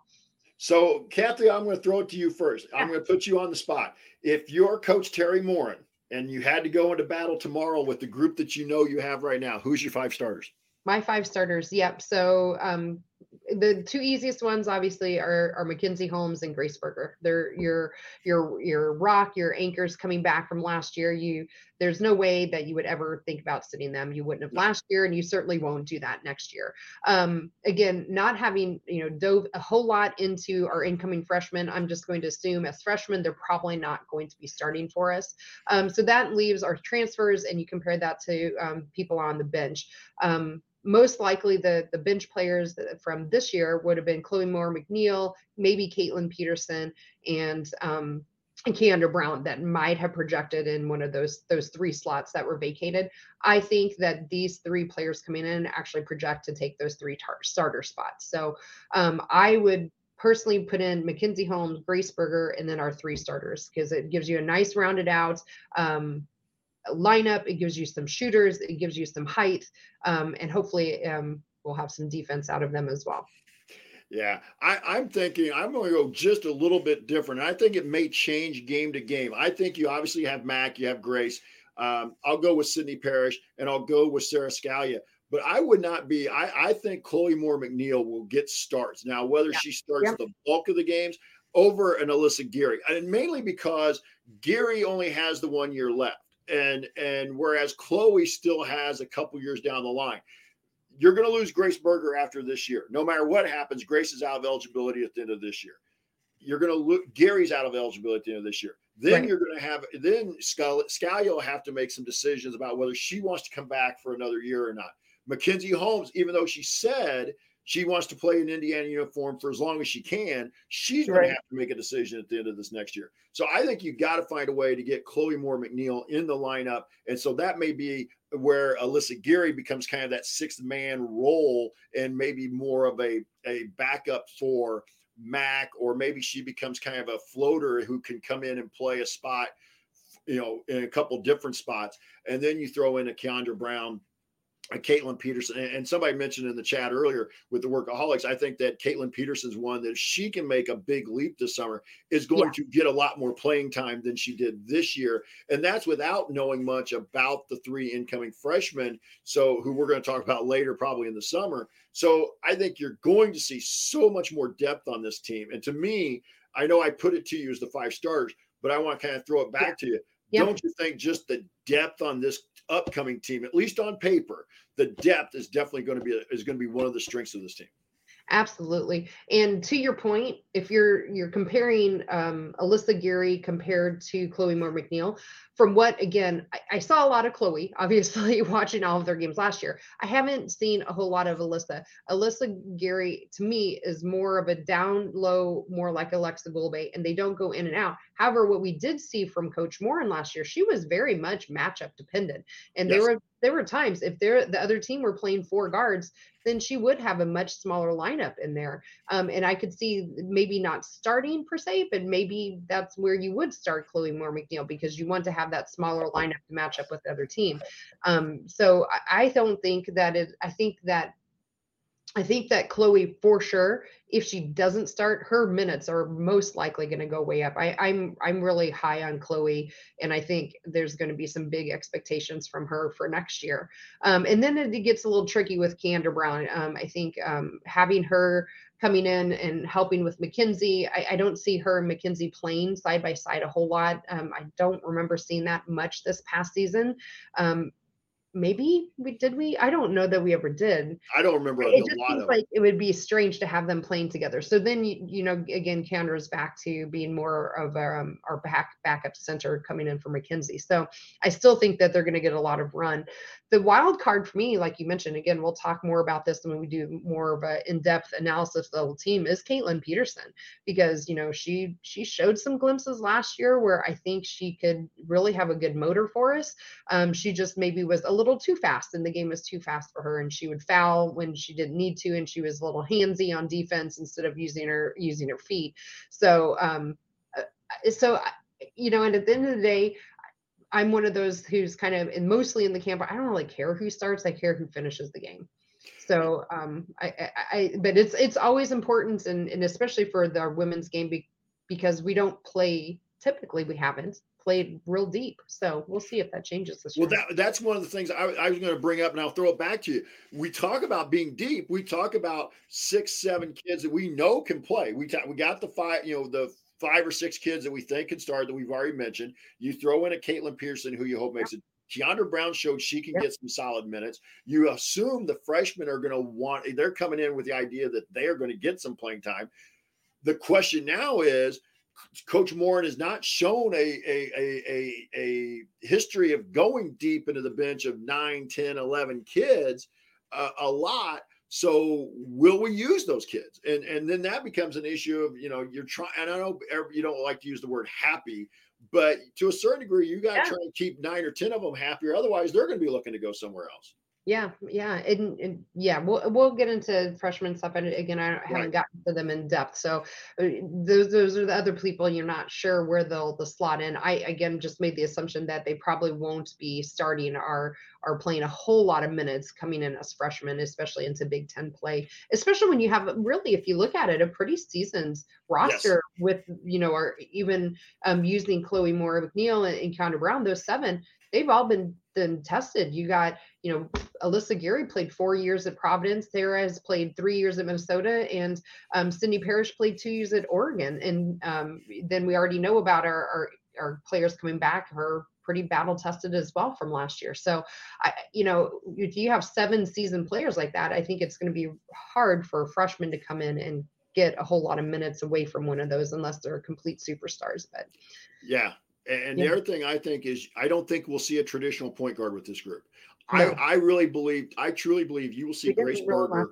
So Kathy, I'm going to throw it to you first. Yeah. I'm going to put you on the spot. If you're Coach Terry Morin and you had to go into battle tomorrow with the group that you know you have right now, who's your five starters? My five starters. Yep. So um, the two easiest ones obviously are, are Mackenzie Holmes and Grace Berger. They're your, your, your rock, your anchors coming back from last year. You, there's no way that you would ever think about sitting them. You wouldn't have last year, and you certainly won't do that next year. Um, again, not having, you know, dove a whole lot into our incoming freshmen, I'm just going to assume as freshmen, they're probably not going to be starting for us. Um, so that leaves our transfers, and you compare that to um, people on the bench. Um, Most likely the, the bench players from this year would have been Chloe Moore McNeil, maybe Caitlin Peterson, and um, Keandra Brown that might have projected in one of those those three slots that were vacated. I think that these three players coming in actually project to take those three tar- starter spots. So um, I would personally put in Mackenzie Holmes, Grace Berger, and then our three starters because it gives you a nice rounded out um, lineup. It gives you some shooters. It gives you some height, um, and hopefully um, we'll have some defense out of them as well. Yeah, I, I'm thinking I'm going to go just a little bit different. I think it may change game to game. I think you obviously have Mac, you have Grace. Um, I'll go with Sydney Parrish, and I'll go with Sarah Scalia. But I would not be. I, I think Chloe Moore McNeil will get starts now. Whether Yeah. she starts Yeah. the bulk of the games over an Alyssa Geary, and mainly because Geary only has the one year left, and and whereas Chloe still has a couple years down the line. You're going to lose Grace Berger after this year. No matter what happens, Grace is out of eligibility at the end of this year. You're going to look, Gary's out of eligibility at the end of this year. Then Right. you're going to have, then Scalia will have to make some decisions about whether she wants to come back for another year or not. Mackenzie Holmes, even though she said she wants to play in Indiana uniform for as long as she can, she's going Right. to have to make a decision at the end of this next year. So I think you've got to find a way to get Chloe Moore McNeil in the lineup. And so that may be where Alyssa Geary becomes kind of that sixth man role and maybe more of a, a backup for Mac, or maybe she becomes kind of a floater who can come in and play a spot, you know, in a couple different spots. And then you throw in a Keandra Brown, a Caitlin Peterson, and somebody mentioned in the chat earlier with the Workaholics, I think that Caitlin Peterson's one that if she can make a big leap this summer is going Yeah. to get a lot more playing time than she did this year. And that's without knowing much about the three incoming freshmen. So who we're going to talk about later, probably in the summer. So I think you're going to see so much more depth on this team. And to me, I know I put it to you as the five starters, but I want to kind of throw it back Yeah. to you. Yeah. Don't you think just the depth on this upcoming team, at least on paper, the depth is definitely going to be is going to be one of the strengths of this team? Absolutely. And to your point, if you're you're comparing um, Alyssa Geary compared to Chloe Moore McNeil, from what, again, I, I saw a lot of Chloe, obviously, watching all of their games last year. I haven't seen a whole lot of Alyssa. Alyssa Geary, to me, is more of a down low, more like Alexa Gulbe, and they don't go in and out. However, what we did see from Coach Morin last year, she was very much matchup dependent. And Yes. there were there were times if they're the other team were playing four guards, then she would have a much smaller lineup in there. Um, and I could see maybe not starting per se, but maybe that's where you would start Chloe Moore McNeil because you want to have that smaller lineup to match up with the other team. Um, so I, I don't think that it, I think that I think that Chloe, for sure, if she doesn't start, her minutes are most likely going to go way up. I, I'm I'm really high on Chloe, and I think there's going to be some big expectations from her for next year. Um, and then it gets a little tricky with Keandra Brown. Um, I think um, having her coming in and helping with Mackenzie, I, I don't see her and Mackenzie playing side by side a whole lot. Um, I don't remember seeing that much this past season. Um, maybe we did we I don't know that we ever did. I don't remember a, It a just lot seems of like it. it would be strange to have them playing together. So then you you know again Keandra's back to being more of our, um, our back backup center coming in for Mackenzie. So I still think that they're going to get a lot of run. The wild card for me, like you mentioned, again, we'll talk more about this when we do more of an in-depth analysis of the whole team, is Caitlin Peterson, because you know she she showed some glimpses last year where I think she could really have a good motor for us. Um, she just maybe was a little too fast, and the game was too fast for her, and she would foul when she didn't need to, and she was a little handsy on defense instead of using her using her feet. So, um, uh, so you know, and at the end of the day, I'm one of those who's kind of, and mostly in the camp, I don't really care who starts. I care who finishes the game. So, um, I, I, I but it's it's always important, and and especially for the women's game, be, because we don't play. Typically, we haven't played real deep. So we'll see if that changes this year. Well, that, that's one of the things I, I was going to bring up, and I'll throw it back to you. We talk about being deep. We talk about six, seven kids that we know can play. We ta- we got the five, you know, the five or six kids that we think can start that we've already mentioned. You throw in a Caitlin Pearson, who you hope makes it. Keandra Brown showed she can Yep. get some solid minutes. You assume the freshmen are going to want, they're coming in with the idea that they are going to get some playing time. The question now is, Coach Morin has not shown a, a, a, a, a history of going deep into the bench of nine, ten, eleven kids uh, a lot. So will we use those kids? And and then that becomes an issue of, you know, you're trying, and I know you don't like to use the word happy, but to a certain degree, you got to Yeah. try and keep nine or ten of them happy, or otherwise they're going to be looking to go somewhere else. Yeah, yeah, and, and yeah, we'll we'll get into freshman stuff. And again, I haven't Right. gotten to them in depth, so uh, those those are the other people you're not sure where they'll the slot in. I again just made the assumption that they probably won't be starting or are playing a whole lot of minutes coming in as freshmen, especially into Big Ten play. Especially when you have really, if you look at it, a pretty seasoned roster Yes. with you know, or even um, using Chloe Moore McNeil and, and Kendra Brown, those seven. They've all been, been tested. You got, you know, Alyssa Geary played four years at Providence. Sarah has played three years at Minnesota, and um, Sydney Parrish played two years at Oregon. And um, then we already know about our, our our players coming back. Her pretty battle tested as well from last year. So, I, you know, if you have seven seasoned players like that, I think it's going to be hard for freshmen to come in and get a whole lot of minutes away from one of those unless they're complete superstars. But yeah. And yeah. the other thing I think is I don't think we'll see a traditional point guard with this group. No. I, I really believe, I truly believe you will see Grace Berger.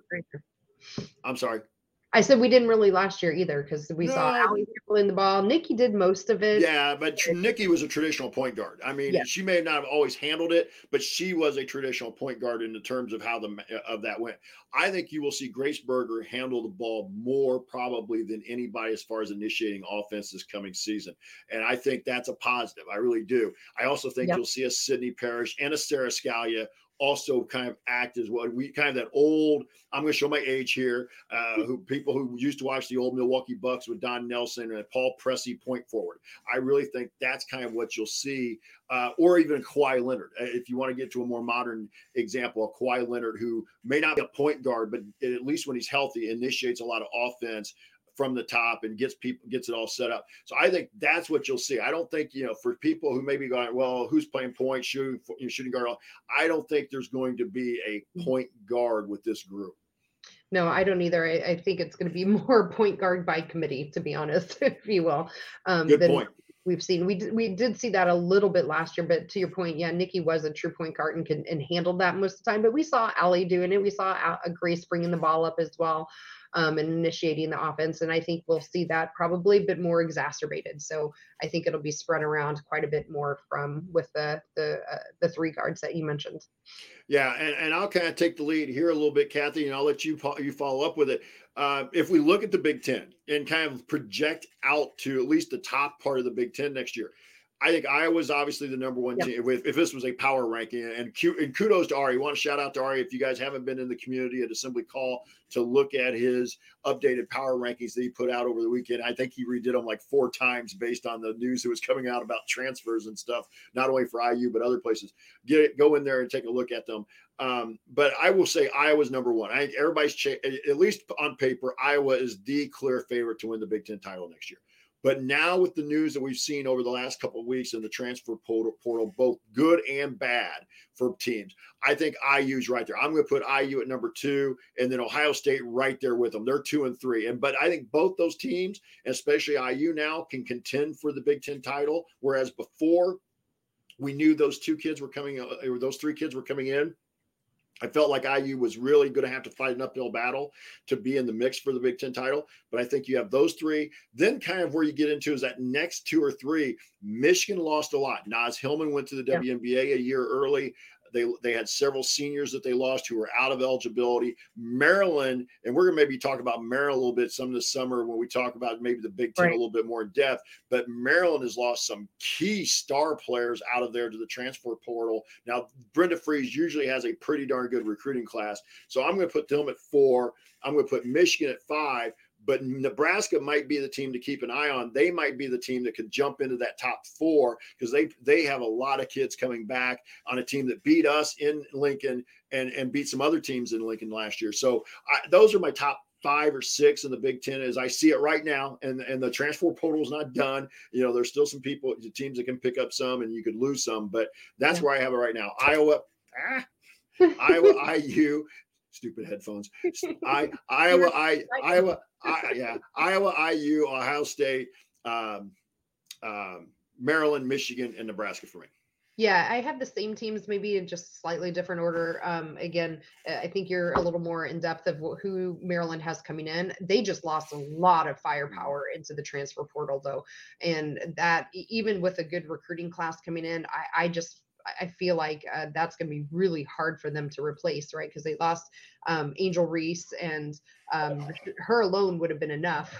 I'm sorry. I said we didn't really last year either because we No. saw Allie in the ball. Nikki did most of it. Yeah, but Nikki was a traditional point guard. I mean, Yeah. she may not have always handled it, but she was a traditional point guard in the terms of how the of that went. I think you will see Grace Berger handle the ball more probably than anybody as far as initiating offense this coming season. And I think that's a positive. I really do. I also think Yep. you'll see a Sydney Parrish and a Sarah Scalia also kind of act as what we kind of that old, I'm going to show my age here, uh, who people who used to watch the old Milwaukee Bucks with Don Nelson and Paul Pressey point forward. I really think that's kind of what you'll see, uh, or even Kawhi Leonard. If you want to get to a more modern example, a Kawhi Leonard who may not be a point guard, but at least when he's healthy, initiates a lot of offense from the top and gets people gets it all set up. So I think that's what you'll see. I don't think, you know, for people who may be going, well, who's playing point, shooting, you know, shooting guard, I don't think there's going to be a point guard with this group. No, I don't either. I, I think it's going to be more point guard by committee, to be honest, if you will. Um, Good than point. We've seen we did, we did see that a little bit last year, but to your point, yeah, Nikki was a true point guard and can and handled that most of the time. But we saw Allie doing it. We saw a Grace bringing the ball up as well. Um, and initiating the offense. And I think we'll see that probably a bit more exacerbated. So I think it'll be spread around quite a bit more from with the the uh, the three guards that you mentioned. Yeah, and, and I'll kind of take the lead here a little bit, Kathy, and I'll let you you follow up with it. Uh, if we look at the Big Ten and kind of project out to at least the top part of the Big Ten next year, I think Iowa's obviously the number one Yep. team. If, if this was a power ranking, and, and kudos to Ari. I want to shout out to Ari. If you guys haven't been in the community at Assembly Call to look at his updated power rankings that he put out over the weekend, I think he redid them like four times based on the news that was coming out about transfers and stuff, not only for I U, but other places. Get it, go in there and take a look at them. Um, but I will say Iowa's number one. I think everybody's, cha- at least on paper, Iowa is the clear favorite to win the Big Ten title next year. But now with the news that we've seen over the last couple of weeks in the transfer portal, portal, both good and bad for teams, I think I U's right there. I'm going to put I U at number two, and then Ohio State right there with them. They're two and three. And but I think both those teams, especially I U now, can contend for the Big Ten title. Whereas before, we knew those two kids were coming, or those three kids were coming in. I felt like I U was really going to have to fight an uphill battle to be in the mix for the Big Ten title. But I think you have those three. Then kind of where you get into is that next two or three. Michigan lost a lot. Naz Hillman went to the Yeah. W N B A a year early. They, they had several seniors that they lost who were out of eligibility. Maryland, and we're going to maybe talk about Maryland a little bit some this summer when we talk about maybe the Big Ten Right. a little bit more in depth. But Maryland has lost some key star players out of there to the transfer portal. Now, Brenda Freeze usually has a pretty darn good recruiting class. So I'm going to put them at four. I'm going to put Michigan at five. But Nebraska might be the team to keep an eye on. They might be the team that could jump into that top four because they they have a lot of kids coming back on a team that beat us in Lincoln and, and beat some other teams in Lincoln last year. So I, those are my top five or six in the Big Ten as I see it right now. And, and the transfer portal is not done. You know, there's still some people, teams that can pick up some and you could lose some. But that's Yeah. where I have it right now. Iowa, ah, Iowa, I U. Stupid headphones. I Iowa, I Iowa, I, yeah, Iowa, I U, Ohio State, um, um, Maryland, Michigan, and Nebraska for me. Yeah, I have the same teams, maybe in just slightly different order. Um, again, uh, I think you're a little more in depth of wh- who Maryland has coming in. They just lost a lot of Mhm. firepower into the transfer portal, though, and that e- even with a good recruiting class coming in, I, I just I I feel like uh, that's going to be really hard for them to replace, right? Because they lost um, Angel Reese, and um, her alone would have been enough.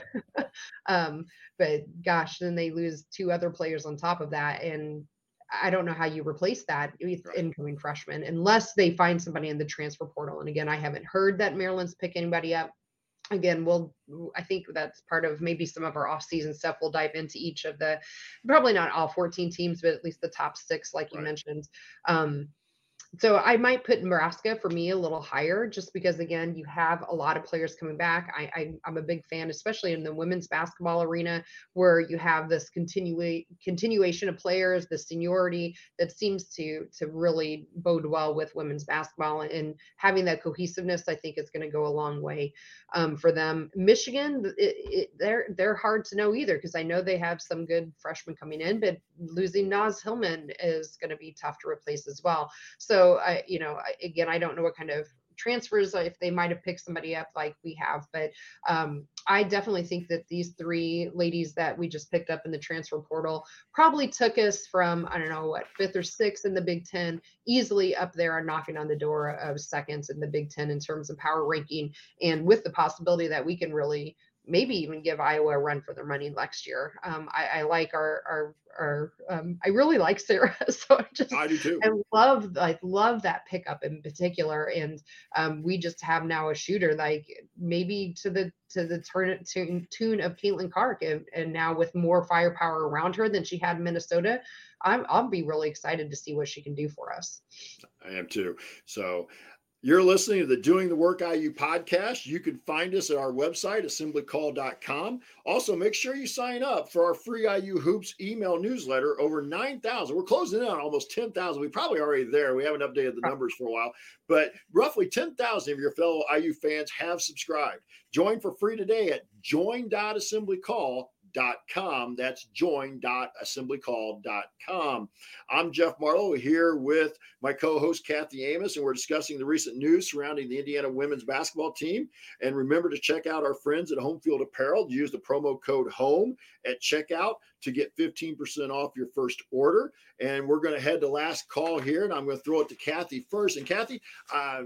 um, but gosh, then they lose two other players on top of that, and I don't know how you replace that with Right. incoming freshmen unless they find somebody in the transfer portal. And again, I haven't heard that Maryland's pick anybody up. Again, we'll I think that's part of maybe some of our off-season stuff. We'll dive into each of the, probably not all fourteen teams, but at least the top six, like you Right. mentioned. Um, so I might put Nebraska for me a little higher, just because again you have a lot of players coming back. I, I I'm a big fan, especially in the women's basketball arena, where you have this continua- continuation of players, the seniority that seems to to really bode well with women's basketball, and having that cohesiveness. I think is going to go a long way um, for them. Michigan, it, it, they're they're hard to know either, because I know they have some good freshmen coming in, but losing Naz Hillman is going to be tough to replace as well. So I, you know, I, again, I don't know what kind of transfers, uh, if they might have picked somebody up like we have, but um, I definitely think that these three ladies that we just picked up in the transfer portal probably took us from, I don't know what, fifth or sixth in the Big Ten, easily up there and knocking on the door of seconds in the Big Ten in terms of power ranking, and with the possibility that we can really maybe even give Iowa a run for their money next year. Um, I, I like our our our um, I really like Sarah, so I just I do too. I love I love that pickup in particular, and um, we just have now a shooter like maybe to the to the turn tune, tune of Caitlin Clark, and, and now with more firepower around her than she had in Minnesota. I'm I'll be really excited to see what she can do for us. I am too. So you're listening to the Doing the Work I U podcast. You can find us at our website, assembly call dot com. Also, make sure you sign up for our free I U Hoops email newsletter. Over nine thousand. We're closing in on almost ten thousand. We're probably already there. We haven't updated the numbers for a while, but roughly ten thousand of your fellow I U fans have subscribed. Join for free today at join dot assembly call dot com. That's join dot assembly call dot com. I'm Jeff Marlowe here with my co-host Kathy Amos, and we're discussing the recent news surrounding the Indiana women's basketball team. And remember to check out our friends at Home Field Apparel. Use the promo code HOME at checkout to get fifteen percent off your first order. And we're going to head to last call here, and I'm going to throw it to Kathy first. And Kathy, uh,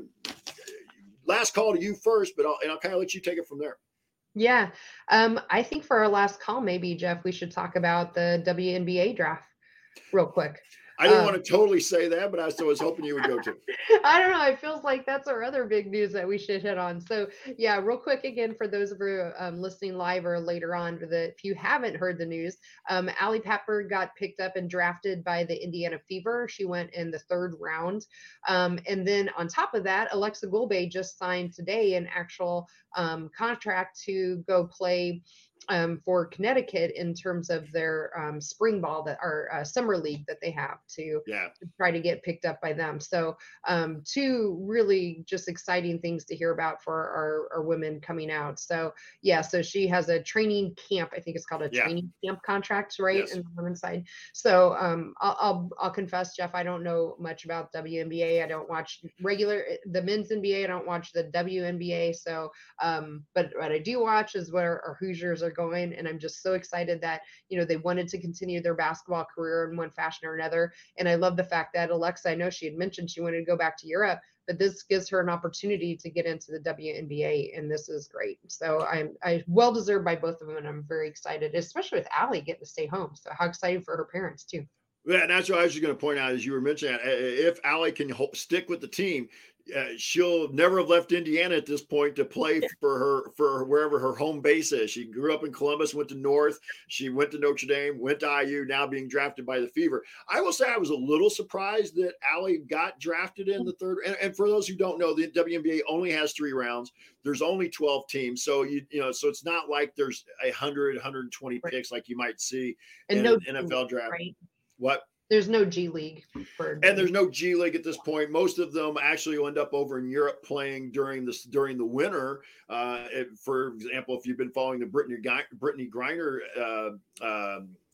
last call to you first, but I'll, and I'll kind of let you take it from there. Yeah, um, I think for our last call, maybe Jeff, we should talk about the W N B A draft real quick. I didn't Um, want to totally say that, but I still was hoping you would go to. I don't know. It feels like that's our other big news that we should hit on. So, yeah, real quick again for those of you um, listening live or later on, the, if you haven't heard the news, um, Ali Patberg got picked up and drafted by the Indiana Fever. She went in the third round. Um, and then on top of that, Alexa Gulbe just signed today an actual um, contract to go play um, for Connecticut in terms of their um, spring ball that or uh, summer league that they have to, Yeah. to try to get picked up by them. So um, two really just exciting things to hear about for our, our women coming out. So yeah, so she has a training camp. I think it's called a Yeah. training camp contract, right? Yes. In the women's side. So um, I'll, I'll I'll confess, Jeff, I don't know much about W N B A. I don't watch regular the men's N B A. I don't watch the W N B A. So um, but what I do watch is where our Hoosiers are going, and I'm just so excited that you know they wanted to continue their basketball career in one fashion or another. And I love the fact that Alexa, I know she had mentioned she wanted to go back to Europe, but this gives her an opportunity to get into the W N B A, and this is great. So I'm I well deserved by both of them, and I'm very excited, especially with Allie getting to stay home. So how exciting for her parents too. Yeah, and that's what I was just going to point out, as you were mentioning, if Allie can hold, stick with the team, uh, she'll never have left Indiana at this point to play for her for wherever her home base is. She grew up in Columbus, went to North, she went to Notre Dame, went to I U, now being drafted by the Fever. I will say I was a little surprised that Allie got drafted in the third. And, and for those who don't know, the W N B A only has three rounds. There's only twelve teams, so you you know, so it's not like there's a hundred, one hundred twenty Right. picks like you might see And in no an N F L draft. right? What? There's no G League for And there's no G League at this point. Most of them actually end up over in Europe playing during this during the winter. Uh, if, for example, if you've been following the Brittany Brittany Griner uh, uh,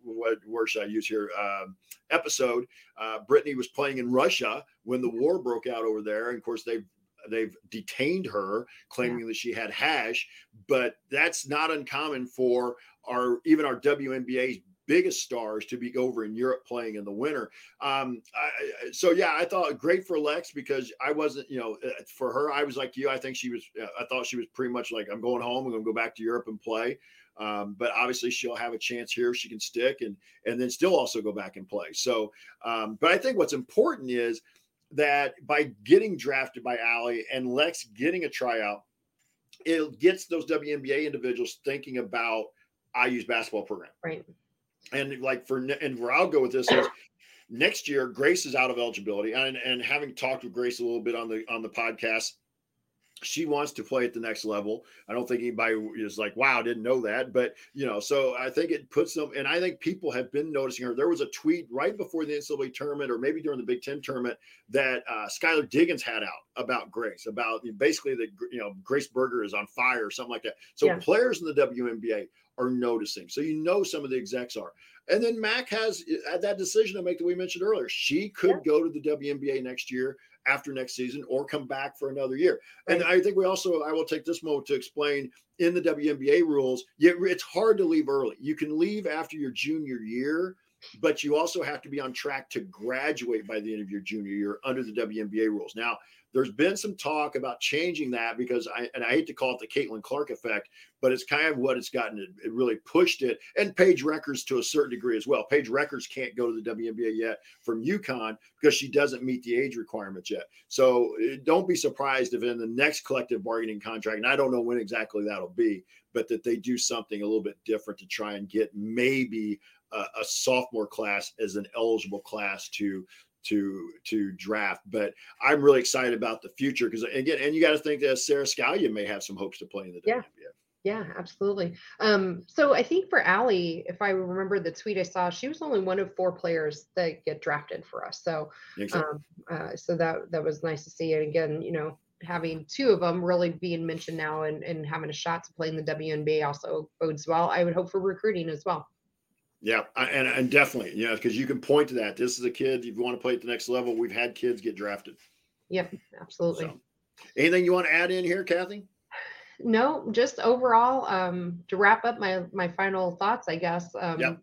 what word should I use here? Um, episode. Uh, Brittany was playing in Russia when the war broke out over there. And of course, they've they've detained her, claiming yeah. that she had hash. But that's not uncommon for our even our W N B A's biggest stars to be over in Europe playing in the winter. Um, I, so yeah, I thought great for Lex because I wasn't, you know, for her, I was like you. I think she was. I thought she was pretty much like, I'm going home. I'm going to go back to Europe and play. Um, but obviously she'll have a chance here. She can stick and and then still also go back and play. So, um, but I think what's important is that by getting drafted by Allie and Lex getting a tryout, it gets those W N B A individuals thinking about I U's basketball program. Right. And like for, and where I'll go with this is next year, Grace is out of eligibility. And, and having talked with Grace a little bit on the, on the podcast, she wants to play at the next level. I don't think anybody is like, wow, I didn't know that. But, you know, so I think it puts them, and I think people have been noticing her. There was a tweet right before the N C double A tournament or maybe during the Big Ten tournament that uh, Skylar Diggins had out about Grace, about basically that, you know, Grace Berger is on fire or something like that. So yeah. Players in the W N B A are noticing. So, you know, some of the execs are. And then Mac has that decision to make that we mentioned earlier. She could yeah. go to the W N B A next year, after next season, or come back for another year. Right. And I think we also, I will take this moment to explain in the W N B A rules, it's hard to leave early. You can leave after your junior year, but you also have to be on track to graduate by the end of your junior year under the W N B A rules. Now, there's been some talk about changing that because I, and I hate to call it the Caitlin Clark effect, but it's kind of what it's gotten. It, it really pushed it, and Paige Records to a certain degree as well. Paige Records can't go to the W N B A yet from UConn because she doesn't meet the age requirements yet. So don't be surprised if in the next collective bargaining contract, and I don't know when exactly that'll be, but that they do something a little bit different to try and get maybe a, a sophomore class as an eligible class to to to draft. But I'm really excited about the future because again, and you got to think that Sarah Scalia may have some hopes to play in the yeah. W N B A. Yeah, absolutely. Um, so I think for Allie, if I remember the tweet I saw, she was only one of four players that get drafted for us. So, um, uh, so that that was nice to see. And again, you know, having two of them really being mentioned now and, and having a shot to play in the W N B A also bodes well. I would hope for recruiting as well. Yeah, and and definitely, you know, because you can point to that. This is a kid, if you want to play at the next level, we've had kids get drafted. Yep, absolutely. So, anything you want to add in here, Kathy? No, just overall, um, to wrap up my my final thoughts, I guess. Um, yep.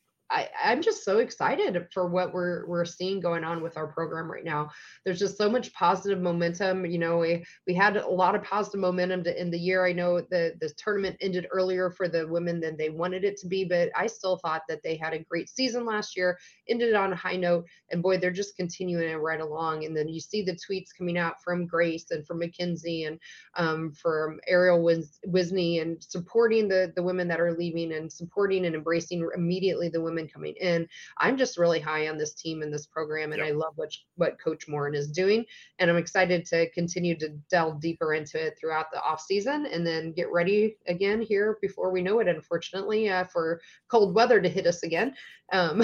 I, I'm just so excited for what we're we're seeing going on with our program right now. There's just so much positive momentum. You know, we we had a lot of positive momentum to end the year. I know the the tournament ended earlier for the women than they wanted it to be, but I still thought that they had a great season last year, ended on a high note, and boy, they're just continuing it right along. And then you see the tweets coming out from Grace and from Mackenzie and um, from Ariel Wis- Wisney and supporting the the women that are leaving and supporting and embracing immediately the women coming in. I'm just really high on this team and this program, and yep. I love what what Coach Morin is doing, and I'm excited to continue to delve deeper into it throughout the off season, and then get ready again here before we know it. Unfortunately, uh, for cold weather to hit us again, um,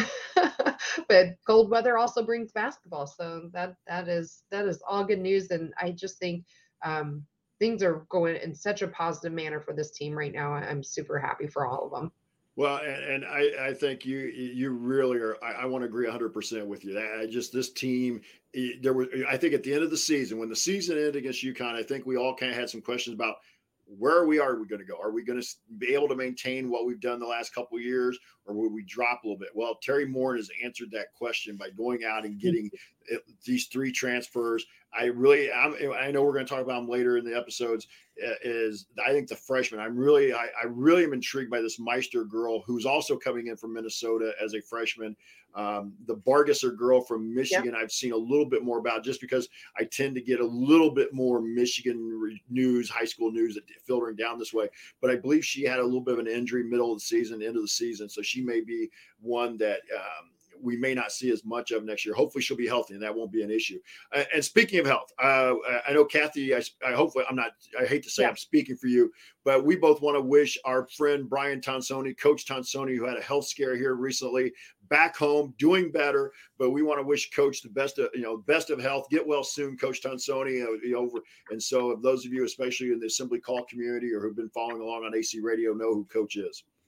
but cold weather also brings basketball, so that that is that is all good news, and I just think. Um, things are going in such a positive manner for this team right now. I'm super happy for all of them. Well, and, and I, I think you you really are. I, I want to agree one hundred percent with you. I just this team. There were. I think at the end of the season, when the season ended against UConn, I think we all kind of had some questions about where we are. We going to go? Are we going to be able to maintain what we've done the last couple of years, or will we drop a little bit? Well, Terry Morin has answered that question by going out and getting these three transfers. I really, I'm, I know we're going to talk about them later in the episodes. Is I think the freshman. I'm really, I, I really am intrigued by this Meister girl who's also coming in from Minnesota as a freshman. Um, the Bargesser girl from Michigan, yep. I've seen a little bit more about just because I tend to get a little bit more Michigan news, high school news that filtering down this way. But I believe she had a little bit of an injury middle of the season, end of the season, so she may be one that. Um, we may not see as much of next year. Hopefully she'll be healthy and that won't be an issue. Uh, and speaking of health, uh, I know Kathy, I, I hopefully I'm not, I hate to say yeah. I'm speaking for you, but we both want to wish our friend Brian Tonsoni, Coach Tonsoni, who had a health scare here recently, back home, doing better. But we want to wish Coach the best of, you know, best of health. Get well soon, Coach Tonsoni. Uh, over. And so if those of you, especially in the Assembly Call community or who've been following along on A C Radio, know who Coach is.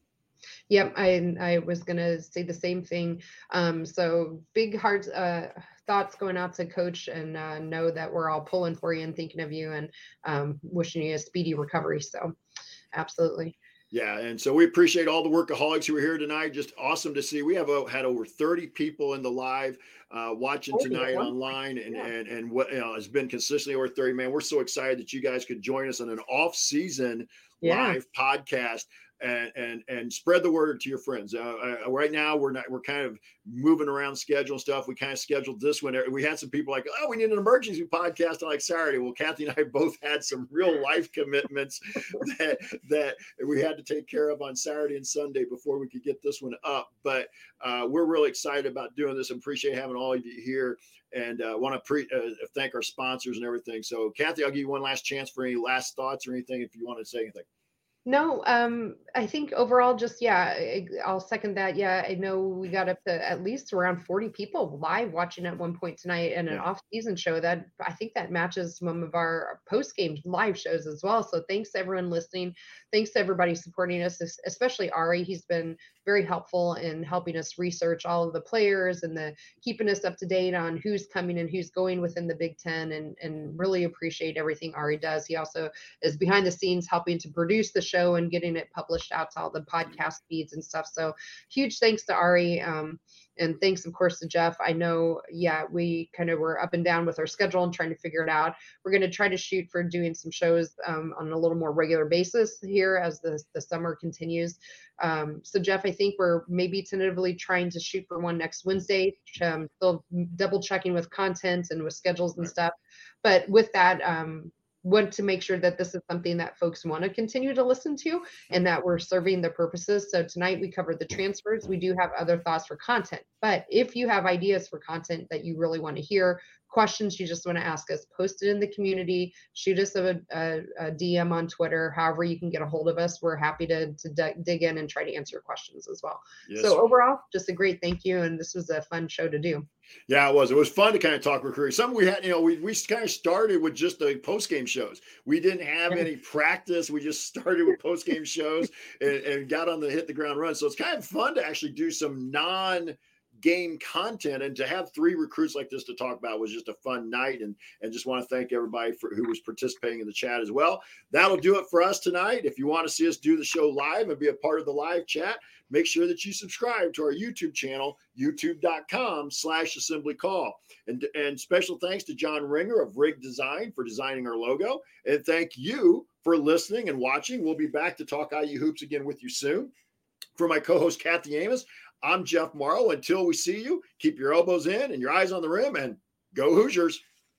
Yep, I I was gonna say the same thing. Um, so big hearts, uh, thoughts going out to Coach, and uh, know that we're all pulling for you and thinking of you, and um, wishing you a speedy recovery. So, absolutely. Yeah, and so we appreciate all the workaholics who are here tonight. Just awesome to see. We have uh, had over thirty people in the live uh, watching forty at tonight one point. online, and Yeah. and and what you know, has been consistently over thirty. Man, we're so excited that you guys could join us on an off-season Yeah. live podcast. And, and and spread the word to your friends. Uh, uh, right now, we're not we're kind of moving around schedule stuff. We kind of scheduled this one. We had some people like, oh, we need an emergency podcast on like Saturday. Well, Kathy and I both had some real life commitments that that we had to take care of on Saturday and Sunday before we could get this one up. But uh, we're really excited about doing this and appreciate having all of you here. And uh, want to pre- uh, thank our sponsors and everything. So, Kathy, I'll give you one last chance for any last thoughts or anything if you want to say anything. No, um, I think overall, just yeah, I, I'll second that. Yeah, I know we got up to at least around forty people live watching at one point tonight, and an Yeah. off-season show that I think that matches some of our post-game live shows as well. So thanks to everyone listening. Thanks to everybody supporting us, es- especially Ari. He's been very helpful in helping us research all of the players and the keeping us up to date on who's coming and who's going within the Big Ten, and and really appreciate everything Ari does. He also is behind the scenes helping to produce the show and getting it published out to all the podcast feeds and stuff. So huge thanks to Ari. Um, and thanks, of course, to Jeff. I know, yeah, we kind of were up and down with our schedule and trying to figure it out. We're going to try to shoot for doing some shows um, on a little more regular basis here as the, the summer continues. Um, so, Jeff, I think we're maybe tentatively trying to shoot for one next Wednesday, um, still double checking with content and with schedules and Right. stuff. But with that, um, want to make sure that this is something that folks want to continue to listen to and that we're serving the purposes. So tonight we covered the transfers. We do have other thoughts for content, but if you have ideas for content that you really want to hear, questions you just want to ask us, post it in the community, shoot us a, a, a D M on Twitter, however you can get a hold of us. We're happy to, to d- dig in and try to answer your questions as well. Yes. So overall, just a great thank you. And this was a fun show to do. Yeah, it was. It was fun to kind of talk recruiting. Something we had, you know, we, we kind of started with just the post game shows. We didn't have Yeah. any practice. We just started with post game shows and, and got on the hit the ground run. So it's kind of fun to actually do some non game content, and to have three recruits like this to talk about was just a fun night. And and just want to thank everybody for who was participating in the chat as well. That'll do it for us tonight. If you want to see us do the show live and be a part of the live chat, make sure that you subscribe to our YouTube channel, youtube.com slash assembly call. And, and special thanks to John Ringer of Rig Design for designing our logo. And thank you for listening and watching. We'll be back to talk I U Hoops again with you soon. For my co-host, Kathy Amos, I'm Jeff Morrow. Until we see you, keep your elbows in and your eyes on the rim, and go Hoosiers.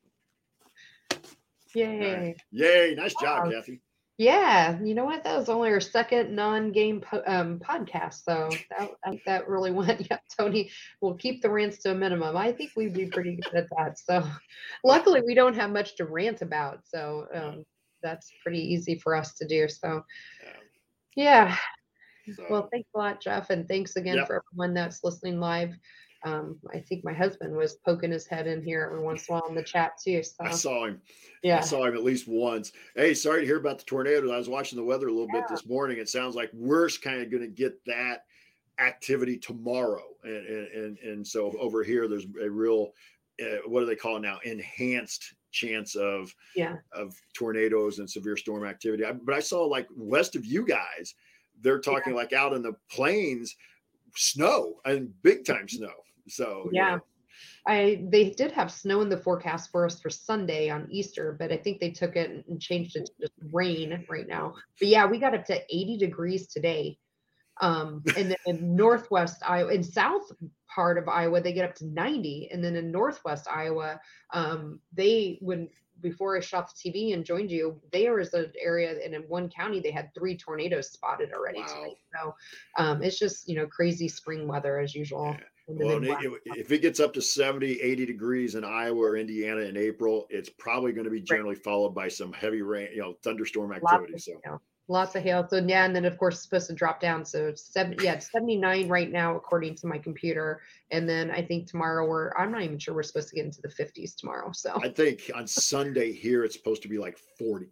Yay. Right. Yay. Nice job, Wow. Kathy. Yeah, you know what? That was only our second non-game po- um, podcast, so that I- that really went. Yeah, Tony, we'll keep the rants to a minimum. I think we'd be pretty good at that. So, luckily, we don't have much to rant about, so um, that's pretty easy for us to do. So, yeah. So, Well, thanks a lot, Jeff, and thanks again Yep. for everyone that's listening live. Um, I think my husband was poking his head in here every once in a while in the chat too. So, I saw him. yeah. I saw him at least once. Hey, sorry to hear about the tornadoes. I was watching the weather a little bit this morning. It sounds like we're kind of going to get that activity tomorrow. And, and, and, and so over here, there's a real, uh, what do they call it now? Enhanced chance of, Yeah. of tornadoes and severe storm activity. I, but I saw like west of you guys, they're talking like out in the plains, snow and big time snow. So, Yeah. you know. I they did have snow in the forecast for us for Sunday on Easter, but I think they took it and changed it to just rain right now. But yeah, we got up to eighty degrees today. Um, and then in northwest Iowa, in south part of Iowa, they get up to ninety, and then in northwest Iowa, um, they when before I shot the T V and joined you, there is an area, and in one county they had three tornadoes spotted already Wow. tonight. So um, it's just you know crazy spring weather as usual. Yeah. in the Well, Midwest. it- if it gets up to seventy, eighty degrees in Iowa or Indiana in April, it's probably going to be generally followed by some heavy rain, you know, thunderstorm Lots activity. of So, hail. Lots of hail. So yeah, and then of course it's supposed to drop down. So it's seven, yeah, it's seventy-nine right now according to my computer. And then I think tomorrow we're I'm not even sure we're supposed to get into the fifties tomorrow. So I think on Sunday here it's supposed to be like forty.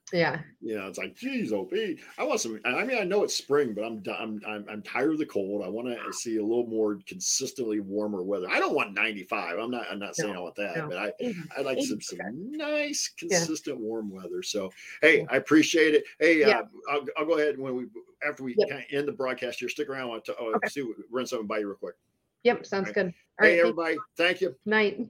Yeah. You know, it's like, geez, oh, Pete, I want some. I mean, I know it's spring, but I'm I'm I'm, I'm tired of the cold. I want to see a little more consistently warmer weather. I don't want ninety-five. I'm not. I'm not saying No, I want that, no. but I eighty, I like some eighty some percent. nice, Yeah. consistent warm weather. So, hey, Yeah. I appreciate it. Hey, Yeah. uh, I'll I'll go ahead when we after we Yep. kind of end the broadcast here. Stick around. I'll, t- I'll Okay. see run something by you real quick. Yep. Sounds Right. good. All Hey, right. Thank everybody. Thank you. Night.